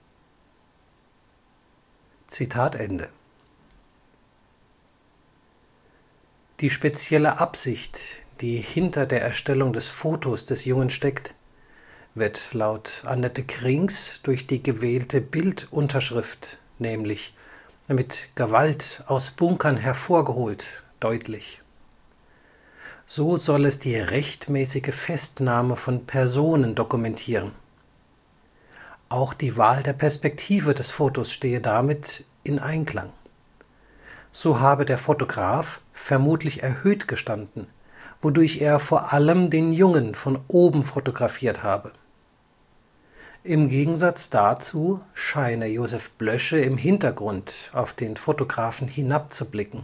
Zitat Ende. Die spezielle Absicht, die hinter der Erstellung des Fotos des Jungen steckt, wird laut Annette Krings durch die gewählte Bildunterschrift, nämlich mit Gewalt aus Bunkern hervorgeholt, deutlich. So soll es die rechtmäßige Festnahme von Personen dokumentieren. Auch die Wahl der Perspektive des Fotos stehe damit in Einklang. So habe der Fotograf vermutlich erhöht gestanden, wodurch er vor allem den Jungen von oben fotografiert habe. Im Gegensatz dazu scheine Josef Blösche im Hintergrund auf den Fotografen hinabzublicken.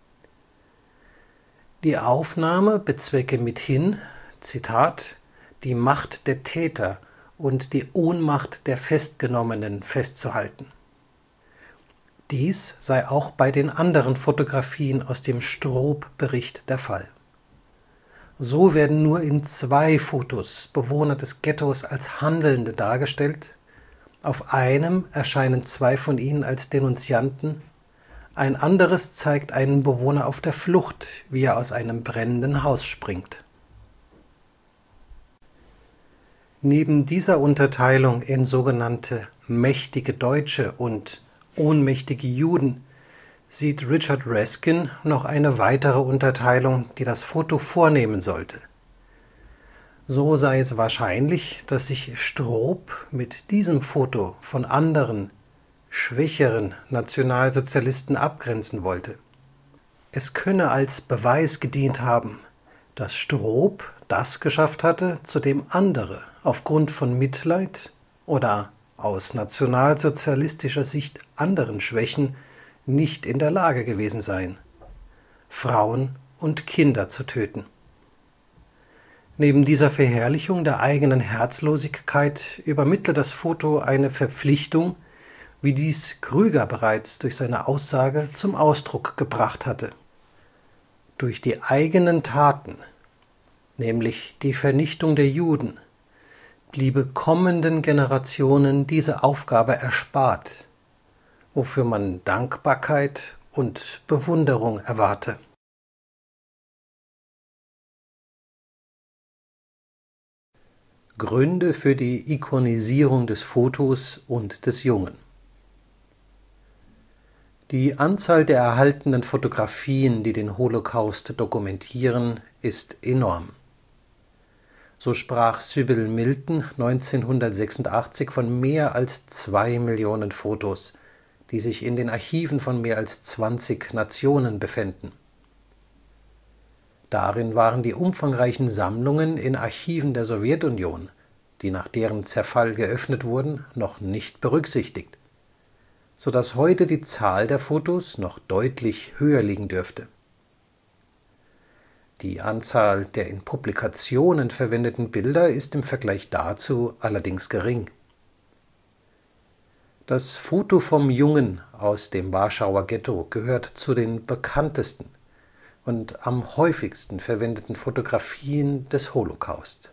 Die Aufnahme bezwecke mithin, Zitat, die Macht der Täter und die Ohnmacht der Festgenommenen festzuhalten. Dies sei auch bei den anderen Fotografien aus dem Stroop-Bericht der Fall. So werden nur in zwei Fotos Bewohner des Ghettos als Handelnde dargestellt, auf einem erscheinen zwei von ihnen als Denunzianten, ein anderes zeigt einen Bewohner auf der Flucht, wie er aus einem brennenden Haus springt. Neben dieser Unterteilung in sogenannte mächtige Deutsche und ohnmächtige Juden sieht Richard Raskin noch eine weitere Unterteilung, die das Foto vornehmen sollte. So sei es wahrscheinlich, dass sich Stroop mit diesem Foto von anderen, schwächeren Nationalsozialisten abgrenzen wollte. Es könne als Beweis gedient haben, dass Stroop das geschafft hatte, zu dem andere aufgrund von Mitleid oder aus nationalsozialistischer Sicht anderen Schwächen nicht in der Lage gewesen seien: Frauen und Kinder zu töten. Neben dieser Verherrlichung der eigenen Herzlosigkeit übermittle das Foto eine Verpflichtung, wie dies Krüger bereits durch seine Aussage zum Ausdruck gebracht hatte. Durch die eigenen Taten, nämlich die Vernichtung der Juden, bliebe kommenden Generationen diese Aufgabe erspart, wofür man Dankbarkeit und Bewunderung erwarte. Gründe für die Ikonisierung des Fotos und des Jungen. Die Anzahl der erhaltenen Fotografien, die den Holocaust dokumentieren, ist enorm. So sprach Sybil Milton neunzehnhundertsechsundachtzig von mehr als zwei Millionen Fotos, die sich in den Archiven von mehr als zwanzig Nationen befänden. Darin waren die umfangreichen Sammlungen in Archiven der Sowjetunion, die nach deren Zerfall geöffnet wurden, noch nicht berücksichtigt, so dass heute die Zahl der Fotos noch deutlich höher liegen dürfte. Die Anzahl der in Publikationen verwendeten Bilder ist im Vergleich dazu allerdings gering. Das Foto vom Jungen aus dem Warschauer Ghetto gehört zu den bekanntesten und am häufigsten verwendeten Fotografien des Holocaust.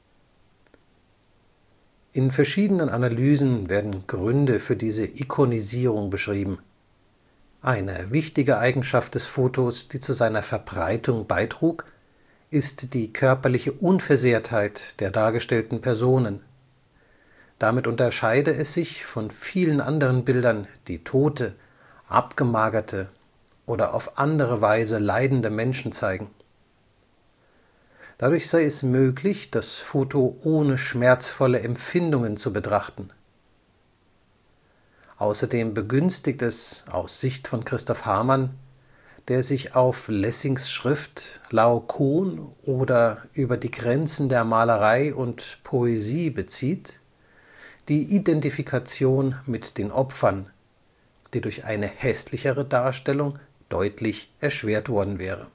In verschiedenen Analysen werden Gründe für diese Ikonisierung beschrieben. Eine wichtige Eigenschaft des Fotos, die zu seiner Verbreitung beitrug, ist die körperliche Unversehrtheit der dargestellten Personen. Damit unterscheide es sich von vielen anderen Bildern, die tote, abgemagerte oder auf andere Weise leidende Menschen zeigen. Dadurch sei es möglich, das Foto ohne schmerzvolle Empfindungen zu betrachten. Außerdem begünstigt es, aus Sicht von Christoph Hamann, der sich auf Lessings Schrift Laokoon oder Über die Grenzen der Malerei und Poesie bezieht, die Identifikation mit den Opfern, die durch eine hässlichere Darstellung deutlich erschwert worden wäre.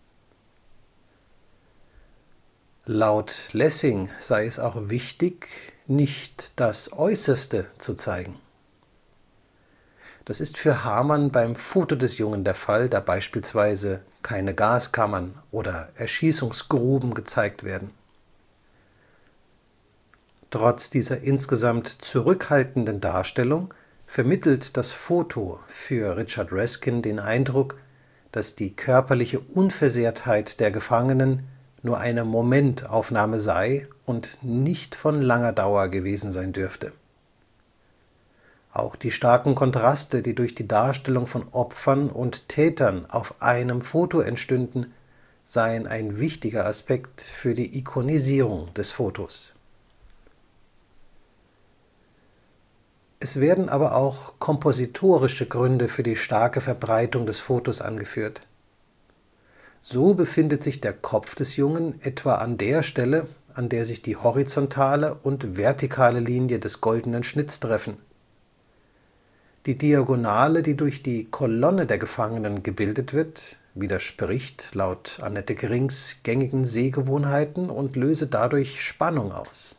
Laut Lessing sei es auch wichtig, nicht das Äußerste zu zeigen. Das ist für Hamann beim Foto des Jungen der Fall, da beispielsweise keine Gaskammern oder Erschießungsgruben gezeigt werden. Trotz dieser insgesamt zurückhaltenden Darstellung vermittelt das Foto für Richard Raskin den Eindruck, dass die körperliche Unversehrtheit der Gefangenen nur eine Momentaufnahme sei und nicht von langer Dauer gewesen sein dürfte. Auch die starken Kontraste, die durch die Darstellung von Opfern und Tätern auf einem Foto entstünden, seien ein wichtiger Aspekt für die Ikonisierung des Fotos. Es werden aber auch kompositorische Gründe für die starke Verbreitung des Fotos angeführt. So befindet sich der Kopf des Jungen etwa an der Stelle, an der sich die horizontale und vertikale Linie des goldenen Schnitts treffen. Die Diagonale, die durch die Kolonne der Gefangenen gebildet wird, widerspricht laut Annette Grings gängigen Sehgewohnheiten und löse dadurch Spannung aus.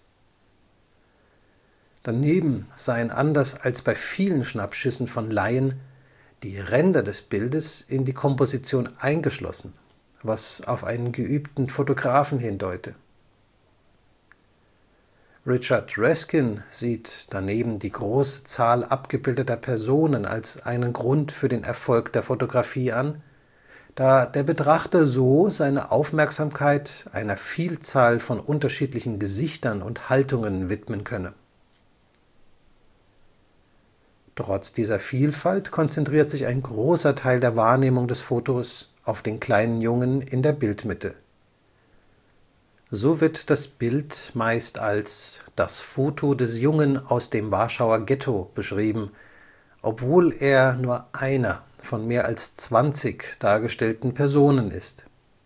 Daneben seien anders als bei vielen Schnappschüssen von Laien die Ränder des Bildes in die Komposition eingeschlossen, was auf einen geübten Fotografen hindeute. Richard Raskin sieht daneben die große Zahl abgebildeter Personen als einen Grund für den Erfolg der Fotografie an, da der Betrachter so seine Aufmerksamkeit einer Vielzahl von unterschiedlichen Gesichtern und Haltungen widmen könne. Trotz dieser Vielfalt konzentriert sich ein großer Teil der Wahrnehmung des Fotos auf den kleinen Jungen in der Bildmitte. So wird das Bild meist als das Foto des Jungen aus dem Warschauer Ghetto beschrieben, obwohl er nur einer von mehr als zwanzig dargestellten Personen ist.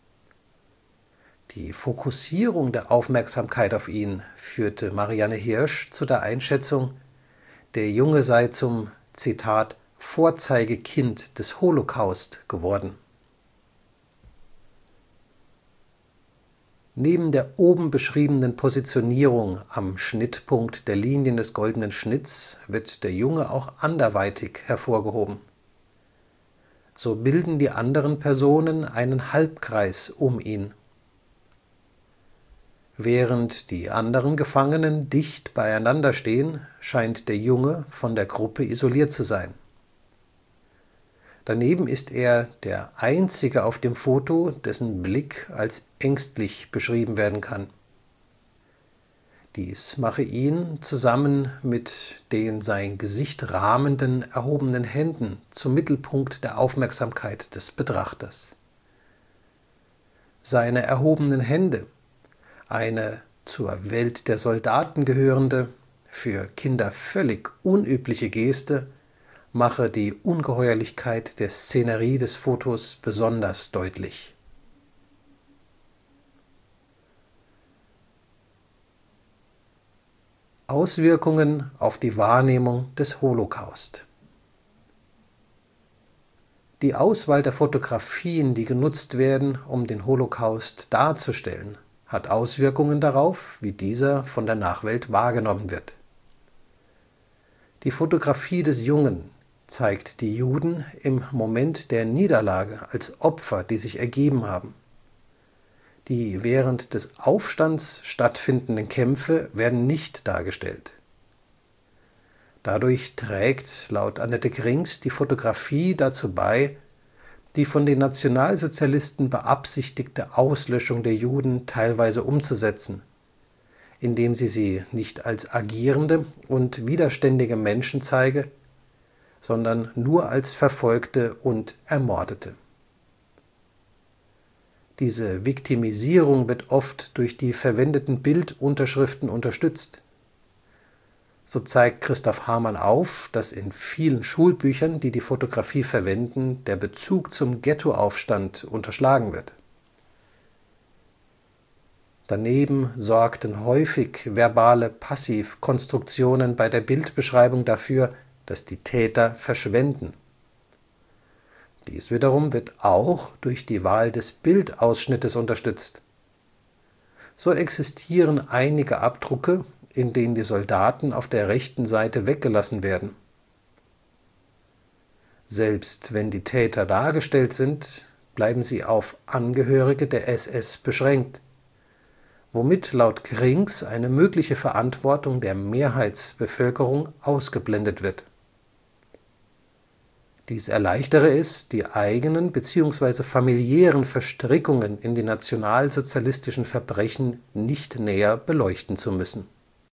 Die Fokussierung der Aufmerksamkeit auf ihn führte Marianne Hirsch zu der Einschätzung, der Junge sei zum „ Zitat, Vorzeigekind des Holocaust “geworden. Neben der oben beschriebenen Positionierung am Schnittpunkt der Linien des goldenen Schnitts wird der Junge auch anderweitig hervorgehoben. So bilden die anderen Personen einen Halbkreis um ihn. Während die anderen Gefangenen dicht beieinander stehen, scheint der Junge von der Gruppe isoliert zu sein. Daneben ist er der einzige auf dem Foto, dessen Blick als ängstlich beschrieben werden kann. Dies mache ihn zusammen mit den sein Gesicht rahmenden erhobenen Händen zum Mittelpunkt der Aufmerksamkeit des Betrachters. Seine erhobenen Hände, eine zur Welt der Soldaten gehörende, für Kinder völlig unübliche Geste, mache die Ungeheuerlichkeit der Szenerie des Fotos besonders deutlich. Auswirkungen auf die Wahrnehmung des Holocaust. Die Auswahl der Fotografien, die genutzt werden, um den Holocaust darzustellen, hat Auswirkungen darauf, wie dieser von der Nachwelt wahrgenommen wird. Die Fotografie des Jungen zeigt die Juden im Moment der Niederlage als Opfer, die sich ergeben haben. Die während des Aufstands stattfindenden Kämpfe werden nicht dargestellt. Dadurch trägt laut Annette Grings die Fotografie dazu bei, die von den Nationalsozialisten beabsichtigte Auslöschung der Juden teilweise umzusetzen, indem sie sie nicht als agierende und widerständige Menschen zeige, sondern nur als Verfolgte und Ermordete. Diese Viktimisierung wird oft durch die verwendeten Bildunterschriften unterstützt. So zeigt Christoph Hamann auf, dass in vielen Schulbüchern, die die Fotografie verwenden, der Bezug zum Ghettoaufstand unterschlagen wird. Daneben sorgten häufig verbale Passivkonstruktionen bei der Bildbeschreibung dafür, dass die Täter verschwenden. Dies wiederum wird auch durch die Wahl des Bildausschnittes unterstützt. So existieren einige Abdrucke, in denen die Soldaten auf der rechten Seite weggelassen werden. Selbst wenn die Täter dargestellt sind, bleiben sie auf Angehörige der S S beschränkt, womit laut Grings eine mögliche Verantwortung der Mehrheitsbevölkerung ausgeblendet wird. Dies erleichtere es, die eigenen bzw. familiären Verstrickungen in die nationalsozialistischen Verbrechen nicht näher beleuchten zu müssen.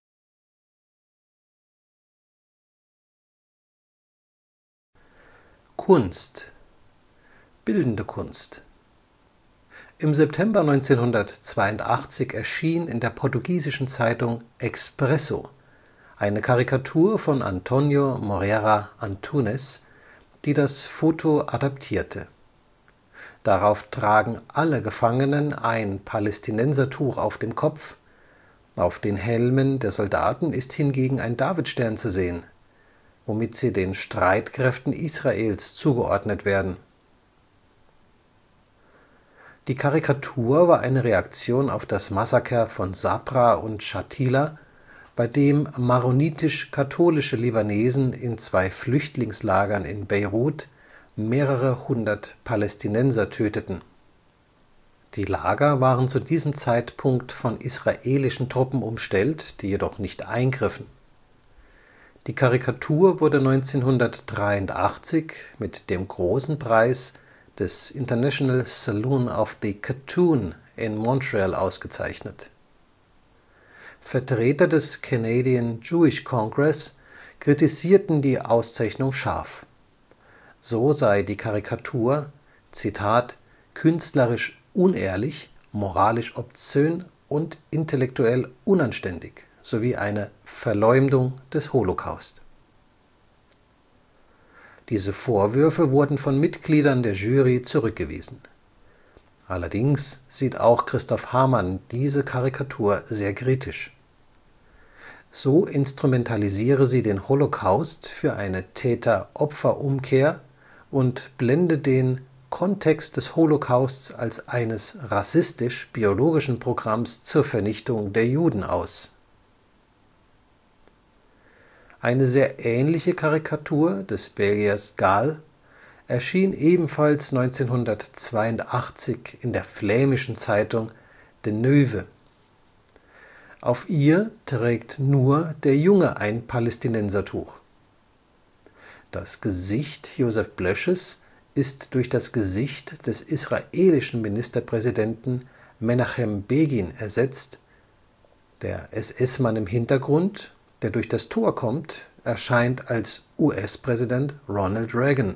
Kunst. Bildende Kunst. Im September neunzehnhundertzweiundachtzig erschien in der portugiesischen Zeitung Expresso eine Karikatur von Antonio Moreira Antunes, die das Foto adaptierte. Darauf tragen alle Gefangenen ein Palästinensertuch auf dem Kopf, auf den Helmen der Soldaten ist hingegen ein Davidstern zu sehen, womit sie den Streitkräften Israels zugeordnet werden. Die Karikatur war eine Reaktion auf das Massaker von Sabra und Shatila, bei dem maronitisch-katholische Libanesen in zwei Flüchtlingslagern in Beirut mehrere hundert Palästinenser töteten. Die Lager waren zu diesem Zeitpunkt von israelischen Truppen umstellt, die jedoch nicht eingriffen. Die Karikatur wurde neunzehnhundertdreiundachtzig mit dem Großen Preis des International Saloon of the Cartoon in Montreal ausgezeichnet. Vertreter des Canadian Jewish Congress kritisierten die Auszeichnung scharf. So sei die Karikatur „ Zitat, künstlerisch unehrlich, moralisch obszön und intellektuell unanständig sowie eine Verleumdung des Holocaust. “Diese Vorwürfe wurden von Mitgliedern der Jury zurückgewiesen. Allerdings sieht auch Christoph Hamann diese Karikatur sehr kritisch. So instrumentalisiere sie den Holocaust für eine Täter-Opfer-Umkehr und blende den „ Kontext des Holocausts als eines rassistisch-biologischen Programms zur Vernichtung der Juden “aus. Eine sehr ähnliche Karikatur des Belgiers Gale erschien ebenfalls neunzehnhundertzweiundachtzig in der flämischen Zeitung De Nieuwe. Auf ihr trägt nur der Junge ein Palästinensertuch. Das Gesicht Joseph Blöschs ist durch das Gesicht des israelischen Ministerpräsidenten Menachem Begin ersetzt, der S S-Mann im Hintergrund, der durch das Tor kommt, erscheint als U S-Präsident Ronald Reagan.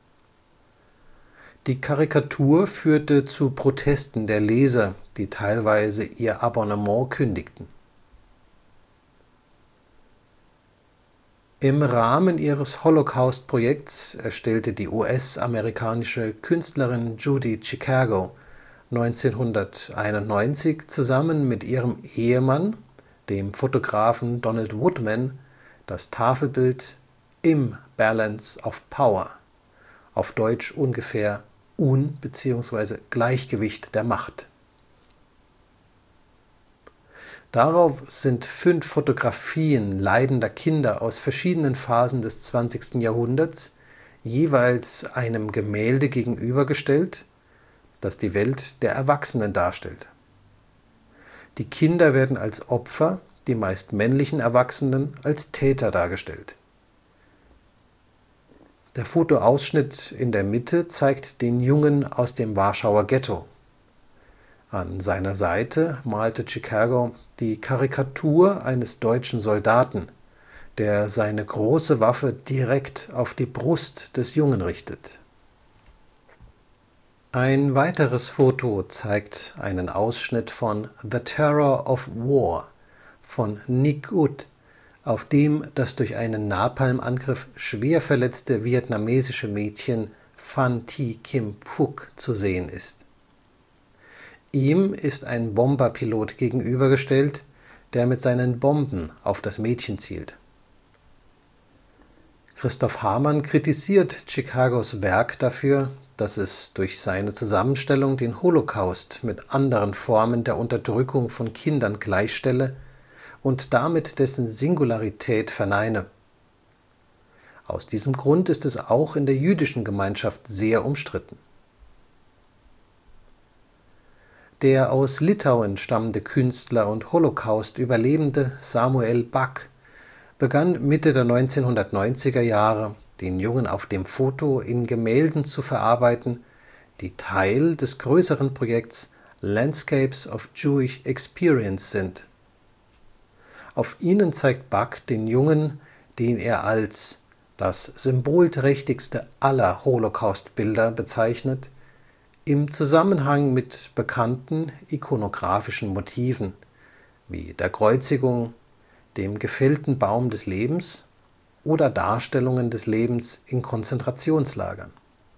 Die Karikatur führte zu Protesten der Leser, die teilweise ihr Abonnement kündigten. Im Rahmen ihres Holocaust-Projekts erstellte die U S-amerikanische Künstlerin Judy Chicago neunzehnhunderteinundneunzig zusammen mit ihrem Ehemann, dem Fotografen Donald Woodman, das Tafelbild Im Balance of Power, auf Deutsch ungefähr Un- bzw. Gleichgewicht der Macht. Darauf sind fünf Fotografien leidender Kinder aus verschiedenen Phasen des zwanzigsten Jahrhunderts jeweils einem Gemälde gegenübergestellt, das die Welt der Erwachsenen darstellt. Die Kinder werden als Opfer, die meist männlichen Erwachsenen als Täter dargestellt. Der Fotoausschnitt in der Mitte zeigt den Jungen aus dem Warschauer Ghetto. An seiner Seite malte Chicago die Karikatur eines deutschen Soldaten, der seine große Waffe direkt auf die Brust des Jungen richtet. Ein weiteres Foto zeigt einen Ausschnitt von The Terror of War von Nick Ut, auf dem das durch einen Napalmangriff schwer verletzte vietnamesische Mädchen Phan Thi Kim Phuc zu sehen ist. Ihm ist ein Bomberpilot gegenübergestellt, der mit seinen Bomben auf das Mädchen zielt. Christoph Hamann kritisiert Chicagos Werk dafür, dass es durch seine Zusammenstellung den Holocaust mit anderen Formen der Unterdrückung von Kindern gleichstelle und damit dessen Singularität verneine. Aus diesem Grund ist es auch in der jüdischen Gemeinschaft sehr umstritten. Der aus Litauen stammende Künstler und Holocaust-Überlebende Samuel Bak begann Mitte der neunzehnhundertneunziger Jahre den Jungen auf dem Foto in Gemälden zu verarbeiten, die Teil des größeren Projekts Landscapes of Jewish Experience sind. Auf ihnen zeigt Buck den Jungen, den er als das symbolträchtigste aller Holocaust-Bilder bezeichnet, im Zusammenhang mit bekannten ikonografischen Motiven wie der Kreuzigung, dem gefällten Baum des Lebens oder Darstellungen des Lebens in Konzentrationslagern.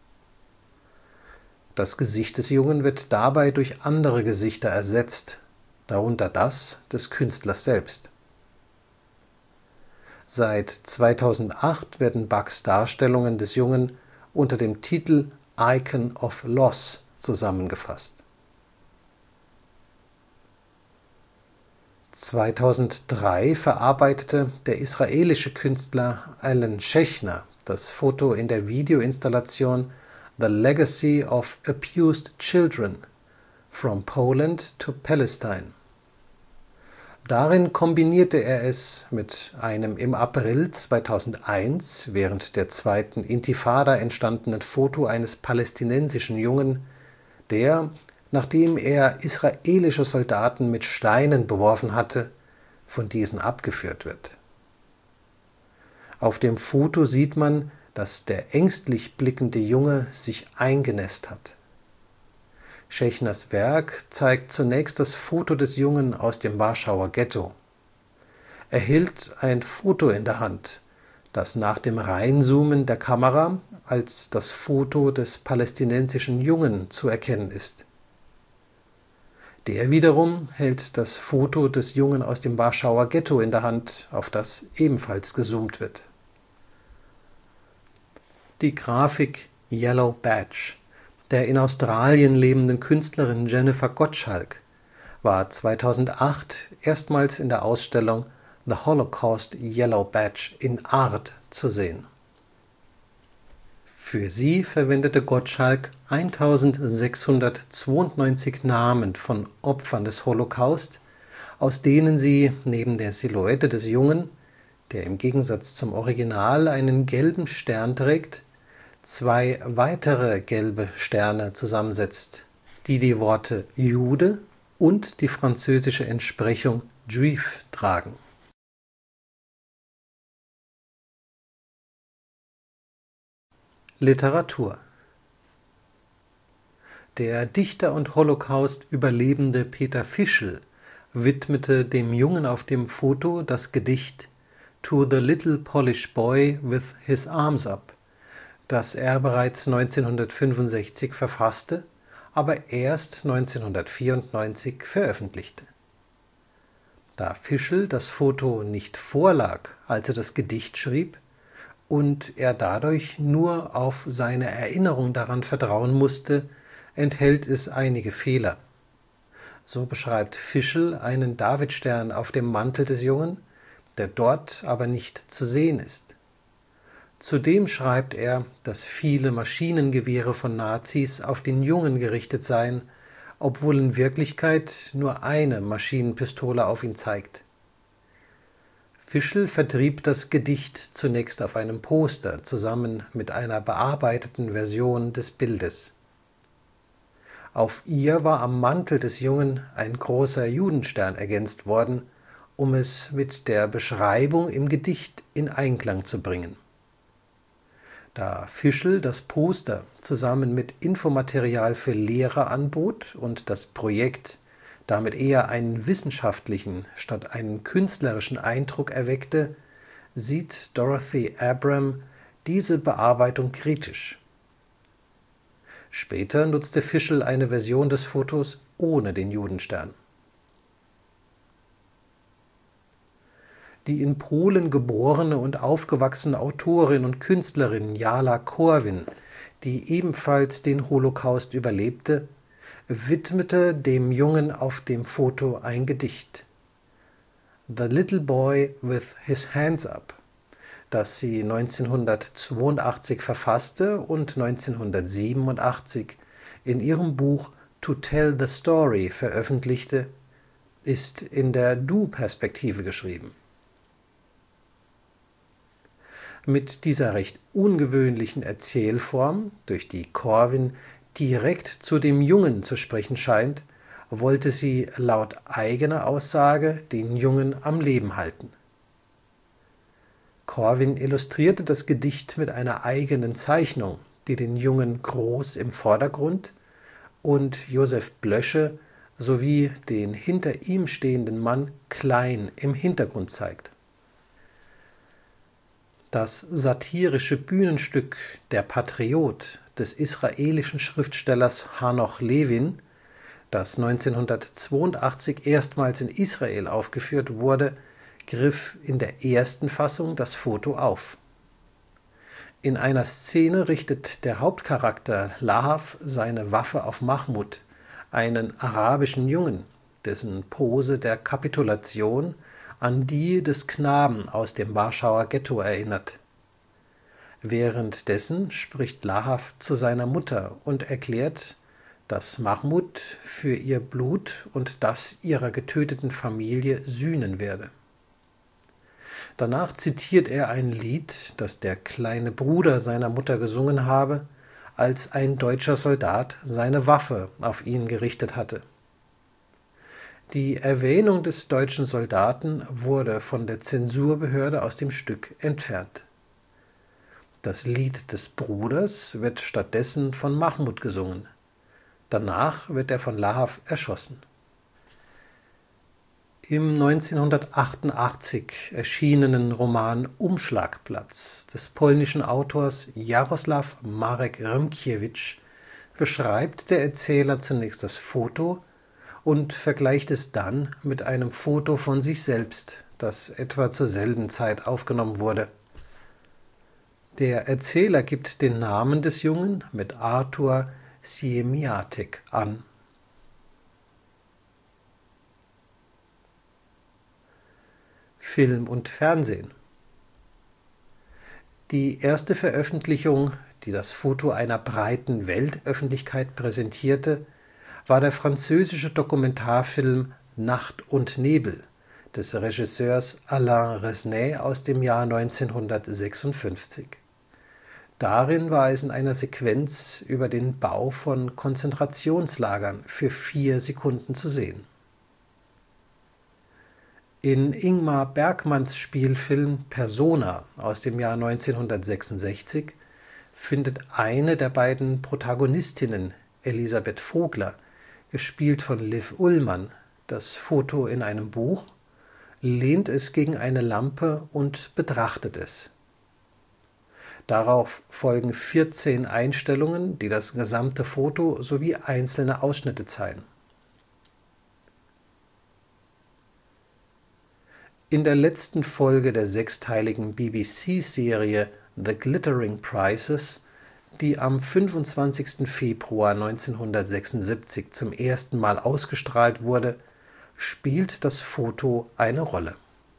Das Gesicht des Jungen wird dabei durch andere Gesichter ersetzt, darunter das des Künstlers selbst. Seit zweitausendacht werden Bucks Darstellungen des Jungen unter dem Titel Icon of Loss zusammengefasst. zweitausenddrei verarbeitete der israelische Künstler Alon Schechner das Foto in der Videoinstallation The Legacy of Abused Children – From Poland to Palestine. Darin kombinierte er es mit einem im April zweitausendeins während der zweiten Intifada entstandenen Foto eines palästinensischen Jungen, der, nachdem er israelische Soldaten mit Steinen beworfen hatte, von diesen abgeführt wird. Auf dem Foto sieht man, dass der ängstlich blickende Junge sich eingenässt hat. Schechners Werk zeigt zunächst das Foto des Jungen aus dem Warschauer Ghetto. Er hielt ein Foto in der Hand, das nach dem Reinzoomen der Kamera als das Foto des palästinensischen Jungen zu erkennen ist. Der wiederum hält das Foto des Jungen aus dem Warschauer Ghetto in der Hand, auf das ebenfalls gezoomt wird. Die Grafik Yellow Badge der in Australien lebenden Künstlerin Jennifer Gottschalk war zweitausendacht erstmals in der Ausstellung The Holocaust Yellow Badge in Art zu sehen. Für sie verwendete Gottschalk eintausendsechshundertzweiundneunzig Namen von Opfern des Holocaust, aus denen sie neben der Silhouette des Jungen, der im Gegensatz zum Original einen gelben Stern trägt, zwei weitere gelbe Sterne zusammensetzt, die die Worte Jude und die französische Entsprechung Juif tragen. Literatur. Der Dichter und Holocaust-Überlebende Peter Fischl widmete dem Jungen auf dem Foto das Gedicht To the Little Polish Boy with His Arms Up, das er bereits neunzehnhundertfünfundsechzig verfasste, aber erst neunzehnhundertvierundneunzig veröffentlichte. Da Fischl das Foto nicht vorlag, als er das Gedicht schrieb, und er dadurch nur auf seine Erinnerung daran vertrauen musste, enthält es einige Fehler. So beschreibt Fischl einen Davidstern auf dem Mantel des Jungen, der dort aber nicht zu sehen ist. Zudem schreibt er, dass viele Maschinengewehre von Nazis auf den Jungen gerichtet seien, obwohl in Wirklichkeit nur eine Maschinenpistole auf ihn zeigt. Fischl vertrieb das Gedicht zunächst auf einem Poster zusammen mit einer bearbeiteten Version des Bildes. Auf ihr war am Mantel des Jungen ein großer Judenstern ergänzt worden, um es mit der Beschreibung im Gedicht in Einklang zu bringen. Da Fischl das Poster zusammen mit Infomaterial für Lehrer anbot und das Projekt damit eher einen wissenschaftlichen statt einen künstlerischen Eindruck erweckte, sieht Dorothy Abram diese Bearbeitung kritisch. Später nutzte Fischl eine Version des Fotos ohne den Judenstern. Die in Polen geborene und aufgewachsene Autorin und Künstlerin Jala Korwin, die ebenfalls den Holocaust überlebte, widmete dem Jungen auf dem Foto ein Gedicht, The Little Boy with His Hands Up, das sie neunzehnhundertzweiundachtzig verfasste und neunzehnhundertsiebenundachtzig in ihrem Buch To Tell the Story veröffentlichte, ist in der Du-Perspektive geschrieben. Mit dieser recht ungewöhnlichen Erzählform, durch die Corvin direkt zu dem Jungen zu sprechen scheint, wollte sie laut eigener Aussage den Jungen am Leben halten. Corvin illustrierte das Gedicht mit einer eigenen Zeichnung, die den Jungen groß im Vordergrund und Joseph Blösche sowie den hinter ihm stehenden Mann klein im Hintergrund zeigt. Das satirische Bühnenstück Der Patriot des israelischen Schriftstellers Hanoch Levin, das neunzehnhundertzweiundachtzig erstmals in Israel aufgeführt wurde, griff in der ersten Fassung das Foto auf. In einer Szene richtet der Hauptcharakter Lahav seine Waffe auf Mahmud, einen arabischen Jungen, dessen Pose der Kapitulation an die des Knaben aus dem Warschauer Ghetto erinnert. Währenddessen spricht Lahav zu seiner Mutter und erklärt, dass Mahmud für ihr Blut und das ihrer getöteten Familie sühnen werde. Danach zitiert er ein Lied, das der kleine Bruder seiner Mutter gesungen habe, als ein deutscher Soldat seine Waffe auf ihn gerichtet hatte. Die Erwähnung des deutschen Soldaten wurde von der Zensurbehörde aus dem Stück entfernt. Das Lied des Bruders wird stattdessen von Mahmud gesungen. Danach wird er von Lahav erschossen. Im neunzehnhundertachtundachtzig erschienenen Roman Umschlagplatz des polnischen Autors Jarosław Marek Rymkiewicz beschreibt der Erzähler zunächst das Foto und vergleicht es dann mit einem Foto von sich selbst, das etwa zur selben Zeit aufgenommen wurde. Der Erzähler gibt den Namen des Jungen mit Arthur Siemiatek an. Film und Fernsehen. Die erste Veröffentlichung, die das Foto einer breiten Weltöffentlichkeit präsentierte, war der französische Dokumentarfilm Nacht und Nebel des Regisseurs Alain Resnais aus dem Jahr neunzehnhundertsechsundfünfzig. Darin war es in einer Sequenz über den Bau von Konzentrationslagern für vier Sekunden zu sehen. In Ingmar Bergmans Spielfilm Persona aus dem Jahr neunzehnhundertsechsundsechzig findet eine der beiden Protagonistinnen, Elisabeth Vogler, gespielt von Liv Ullmann, das Foto in einem Buch, lehnt es gegen eine Lampe und betrachtet es. Darauf folgen vierzehn Einstellungen, die das gesamte Foto sowie einzelne Ausschnitte zeigen. In der letzten Folge der sechsteiligen B B C-Serie The Glittering Prices, die am fünfundzwanzigsten Februar neunzehnhundertsechsundsiebzig zum ersten Mal ausgestrahlt wurde, spielt das Foto eine Rolle.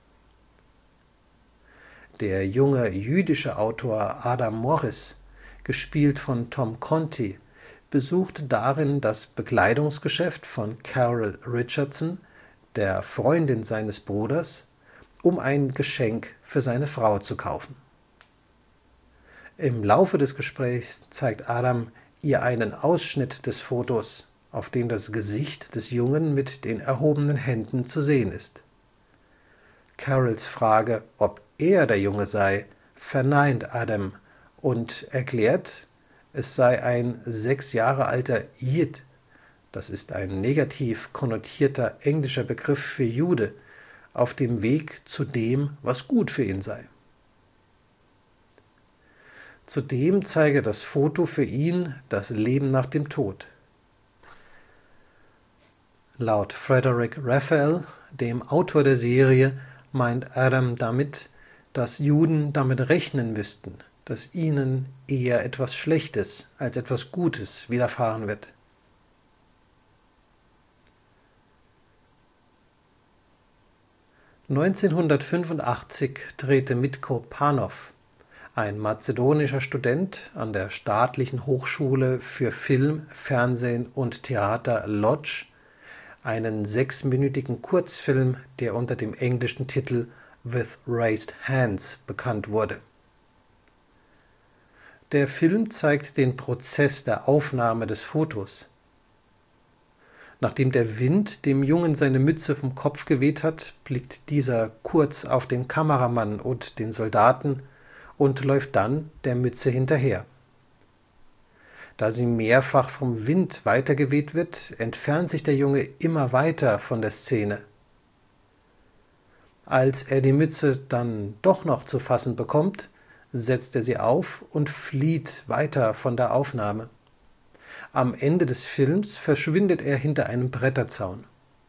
Der junge jüdische Autor Adam Morris, gespielt von Tom Conti, besucht darin das Bekleidungsgeschäft von Carol Richardson, der Freundin seines Bruders, um ein Geschenk für seine Frau zu kaufen. Im Laufe des Gesprächs zeigt Adam ihr einen Ausschnitt des Fotos, auf dem das Gesicht des Jungen mit den erhobenen Händen zu sehen ist. Carols Frage, ob er der Junge sei, verneint Adam und erklärt, es sei ein sechs Jahre alter Jid, das ist ein negativ konnotierter englischer Begriff für Jude, auf dem Weg zu dem, was gut für ihn sei. Zudem zeige das Foto für ihn das Leben nach dem Tod. Laut Frederick Raphael, dem Autor der Serie, meint Adam damit, dass Juden damit rechnen müssten, dass ihnen eher etwas Schlechtes als etwas Gutes widerfahren wird. neunzehnhundertfünfundachtzig drehte Mitko Panow, ein mazedonischer Student an der Staatlichen Hochschule für Film, Fernsehen und Theater Łódź, einen sechsminütigen Kurzfilm, der unter dem englischen Titel With Raised Hands bekannt wurde. Der Film zeigt den Prozess der Aufnahme des Fotos. Nachdem der Wind dem Jungen seine Mütze vom Kopf geweht hat, blickt dieser kurz auf den Kameramann und den Soldaten und läuft dann der Mütze hinterher. Da sie mehrfach vom Wind weitergeweht wird, entfernt sich der Junge immer weiter von der Szene. Als er die Mütze dann doch noch zu fassen bekommt, setzt er sie auf und flieht weiter von der Aufnahme. Am Ende des Films verschwindet er hinter einem Bretterzaun.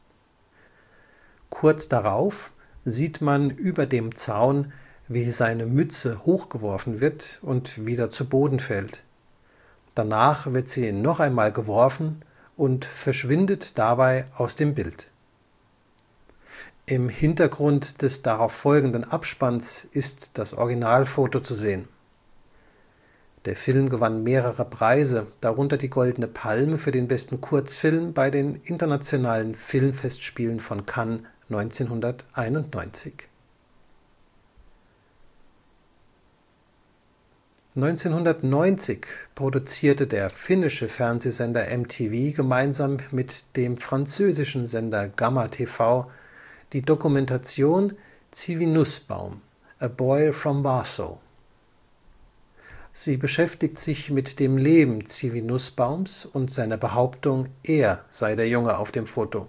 Kurz darauf sieht man über dem Zaun, wie seine Mütze hochgeworfen wird und wieder zu Boden fällt. Danach wird sie noch einmal geworfen und verschwindet dabei aus dem Bild. Im Hintergrund des darauf folgenden Abspanns ist das Originalfoto zu sehen. Der Film gewann mehrere Preise, darunter die Goldene Palme für den besten Kurzfilm bei den Internationalen Filmfestspielen von Cannes neunzehnhunderteinundneunzig. neunzehnhundertneunzig produzierte der finnische Fernsehsender M T V gemeinsam mit dem französischen Sender Gamma T V die Dokumentation Zivi Nussbaum – A Boy from Warsaw. Sie beschäftigt sich mit dem Leben Zivi Nussbaums und seiner Behauptung, er sei der Junge auf dem Foto.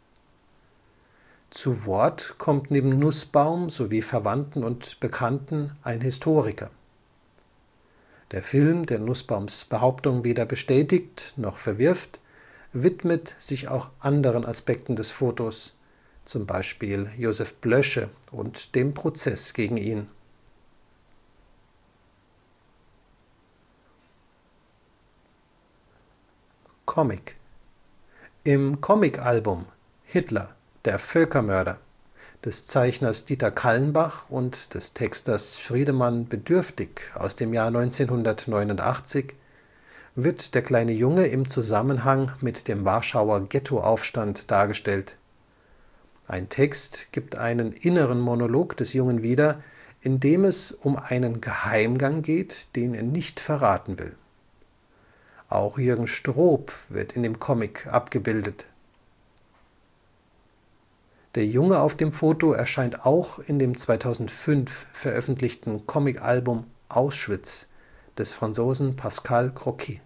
Zu Wort kommt neben Nussbaum sowie Verwandten und Bekannten ein Historiker. Der Film, der Nussbaums Behauptung weder bestätigt noch verwirft, widmet sich auch anderen Aspekten des Fotos, zum Beispiel Josef Blösche und dem Prozess gegen ihn. Comic. Im Comic-Album Hitler, der Völkermörder des Zeichners Dieter Kallenbach und des Texters Friedemann Bedürftig aus dem Jahr neunzehnhundertneunundachtzig wird der kleine Junge im Zusammenhang mit dem Warschauer Ghettoaufstand dargestellt. Ein Text gibt einen inneren Monolog des Jungen wieder, in dem es um einen Geheimgang geht, den er nicht verraten will. Auch Jürgen Stroop wird in dem Comic abgebildet. Der Junge auf dem Foto erscheint auch in dem zweitausendfünf veröffentlichten Comicalbum Auschwitz des Franzosen Pascal Croquis.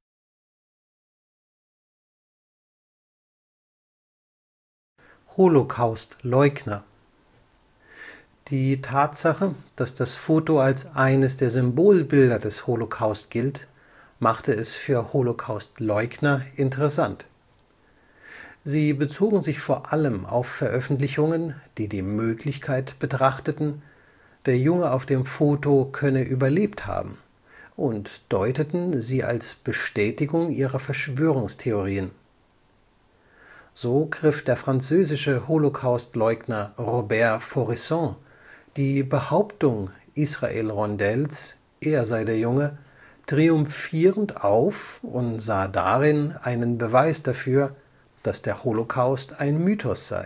Holocaust-Leugner. Die Tatsache, dass das Foto als eines der Symbolbilder des Holocaust gilt, machte es für Holocaust-Leugner interessant. Sie bezogen sich vor allem auf Veröffentlichungen, die die Möglichkeit betrachteten, der Junge auf dem Foto könne überlebt haben, und deuteten sie als Bestätigung ihrer Verschwörungstheorien. So griff der französische Holocaust-Leugner Robert Faurisson die Behauptung Israel Rondells, er sei der Junge, triumphierend auf und sah darin einen Beweis dafür, dass der Holocaust ein Mythos sei.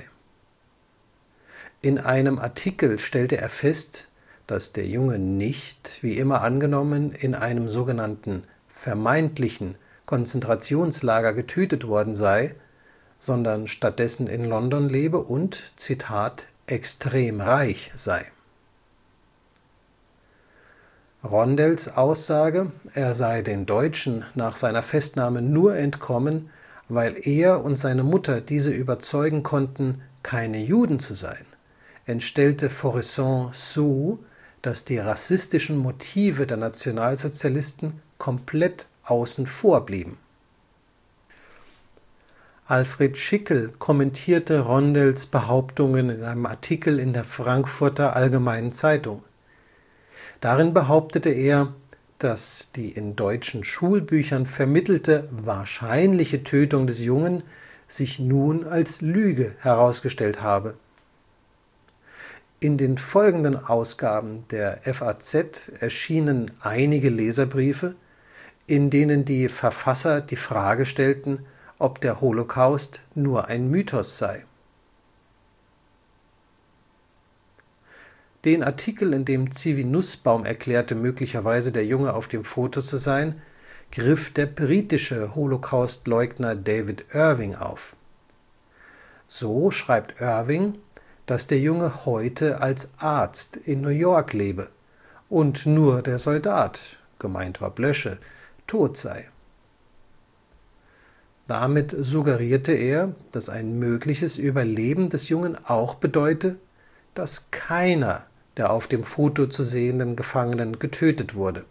In einem Artikel stellte er fest, dass der Junge nicht, wie immer angenommen, in einem sogenannten vermeintlichen Konzentrationslager getötet worden sei, sondern stattdessen in London lebe und, Zitat, extrem reich sei. Rondells Aussage, er sei den Deutschen nach seiner Festnahme nur entkommen, weil er und seine Mutter diese überzeugen konnten, keine Juden zu sein, entstellte Faurisson so, dass die rassistischen Motive der Nationalsozialisten komplett außen vor blieben. Alfred Schickel kommentierte Rondells Behauptungen in einem Artikel in der Frankfurter Allgemeinen Zeitung. Darin behauptete er, dass die in deutschen Schulbüchern vermittelte wahrscheinliche Tötung des Jungen sich nun als Lüge herausgestellt habe. In den folgenden Ausgaben der F A Z erschienen einige Leserbriefe, in denen die Verfasser die Frage stellten, ob der Holocaust nur ein Mythos sei. Den Artikel, in dem Zvi Nussbaum erklärte, möglicherweise der Junge auf dem Foto zu sein, griff der britische Holocaustleugner David Irving auf. So schreibt Irving, dass der Junge heute als Arzt in New York lebe und nur der Soldat, gemeint war Blösche, tot sei. Damit suggerierte er, dass ein mögliches Überleben des Jungen auch bedeute, dass keiner der auf dem Foto zu sehenden Gefangenen getötet wurde.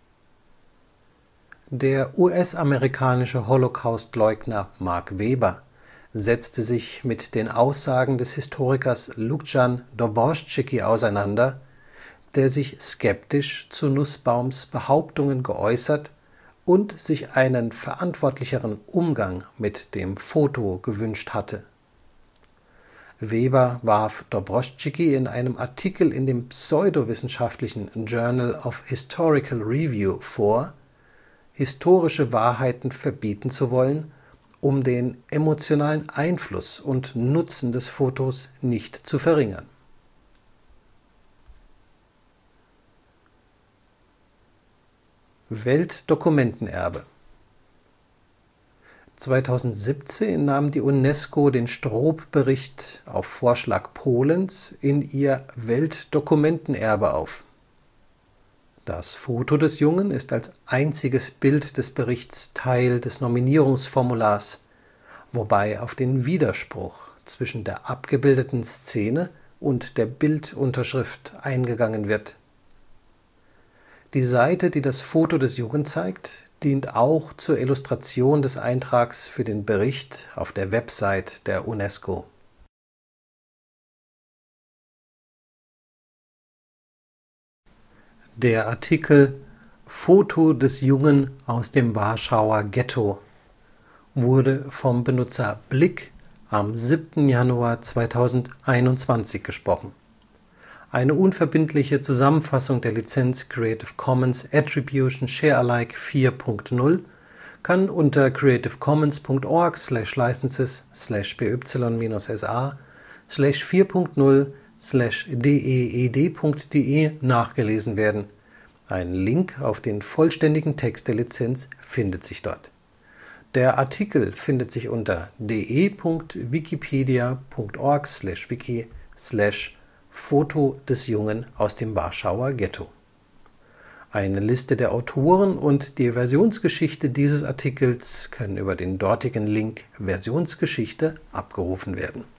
Der U S-amerikanische Holocaustleugner Mark Weber setzte sich mit den Aussagen des Historikers Lucian Dobroschczyky auseinander, der sich skeptisch zu Nussbaums Behauptungen geäußert und sich einen verantwortlicheren Umgang mit dem Foto gewünscht hatte. Weber warf Dobroschczyky in einem Artikel in dem pseudowissenschaftlichen Journal of Historical Review vor, historische Wahrheiten verbieten zu wollen, um den emotionalen Einfluss und Nutzen des Fotos nicht zu verringern. Weltdokumentenerbe. zweitausendsiebzehn nahm die UNESCO den Stroop-Bericht auf Vorschlag Polens in ihr Weltdokumentenerbe auf. Das Foto des Jungen ist als einziges Bild des Berichts Teil des Nominierungsformulars, wobei auf den Widerspruch zwischen der abgebildeten Szene und der Bildunterschrift eingegangen wird. Die Seite, die das Foto des Jungen zeigt, dient auch zur Illustration des Eintrags für den Bericht auf der Website der UNESCO. Der Artikel Foto des Jungen aus dem Warschauer Ghetto wurde vom Benutzer Blick am siebten Januar zweitausendeinundzwanzig gesprochen. Eine unverbindliche Zusammenfassung der Lizenz Creative Commons Attribution Share Alike vier Punkt null kann unter creative commons punkt org slash licenses slash b y minus s a slash vier Punkt null slash d e e d punkt d e nachgelesen werden. Ein Link auf den vollständigen Text der Lizenz findet sich dort. Der Artikel findet sich unter de punkt wikipedia punkt org slash wiki slash Foto des Jungen aus dem Warschauer Ghetto. Eine Liste der Autoren und die Versionsgeschichte dieses Artikels können über den dortigen Link Versionsgeschichte abgerufen werden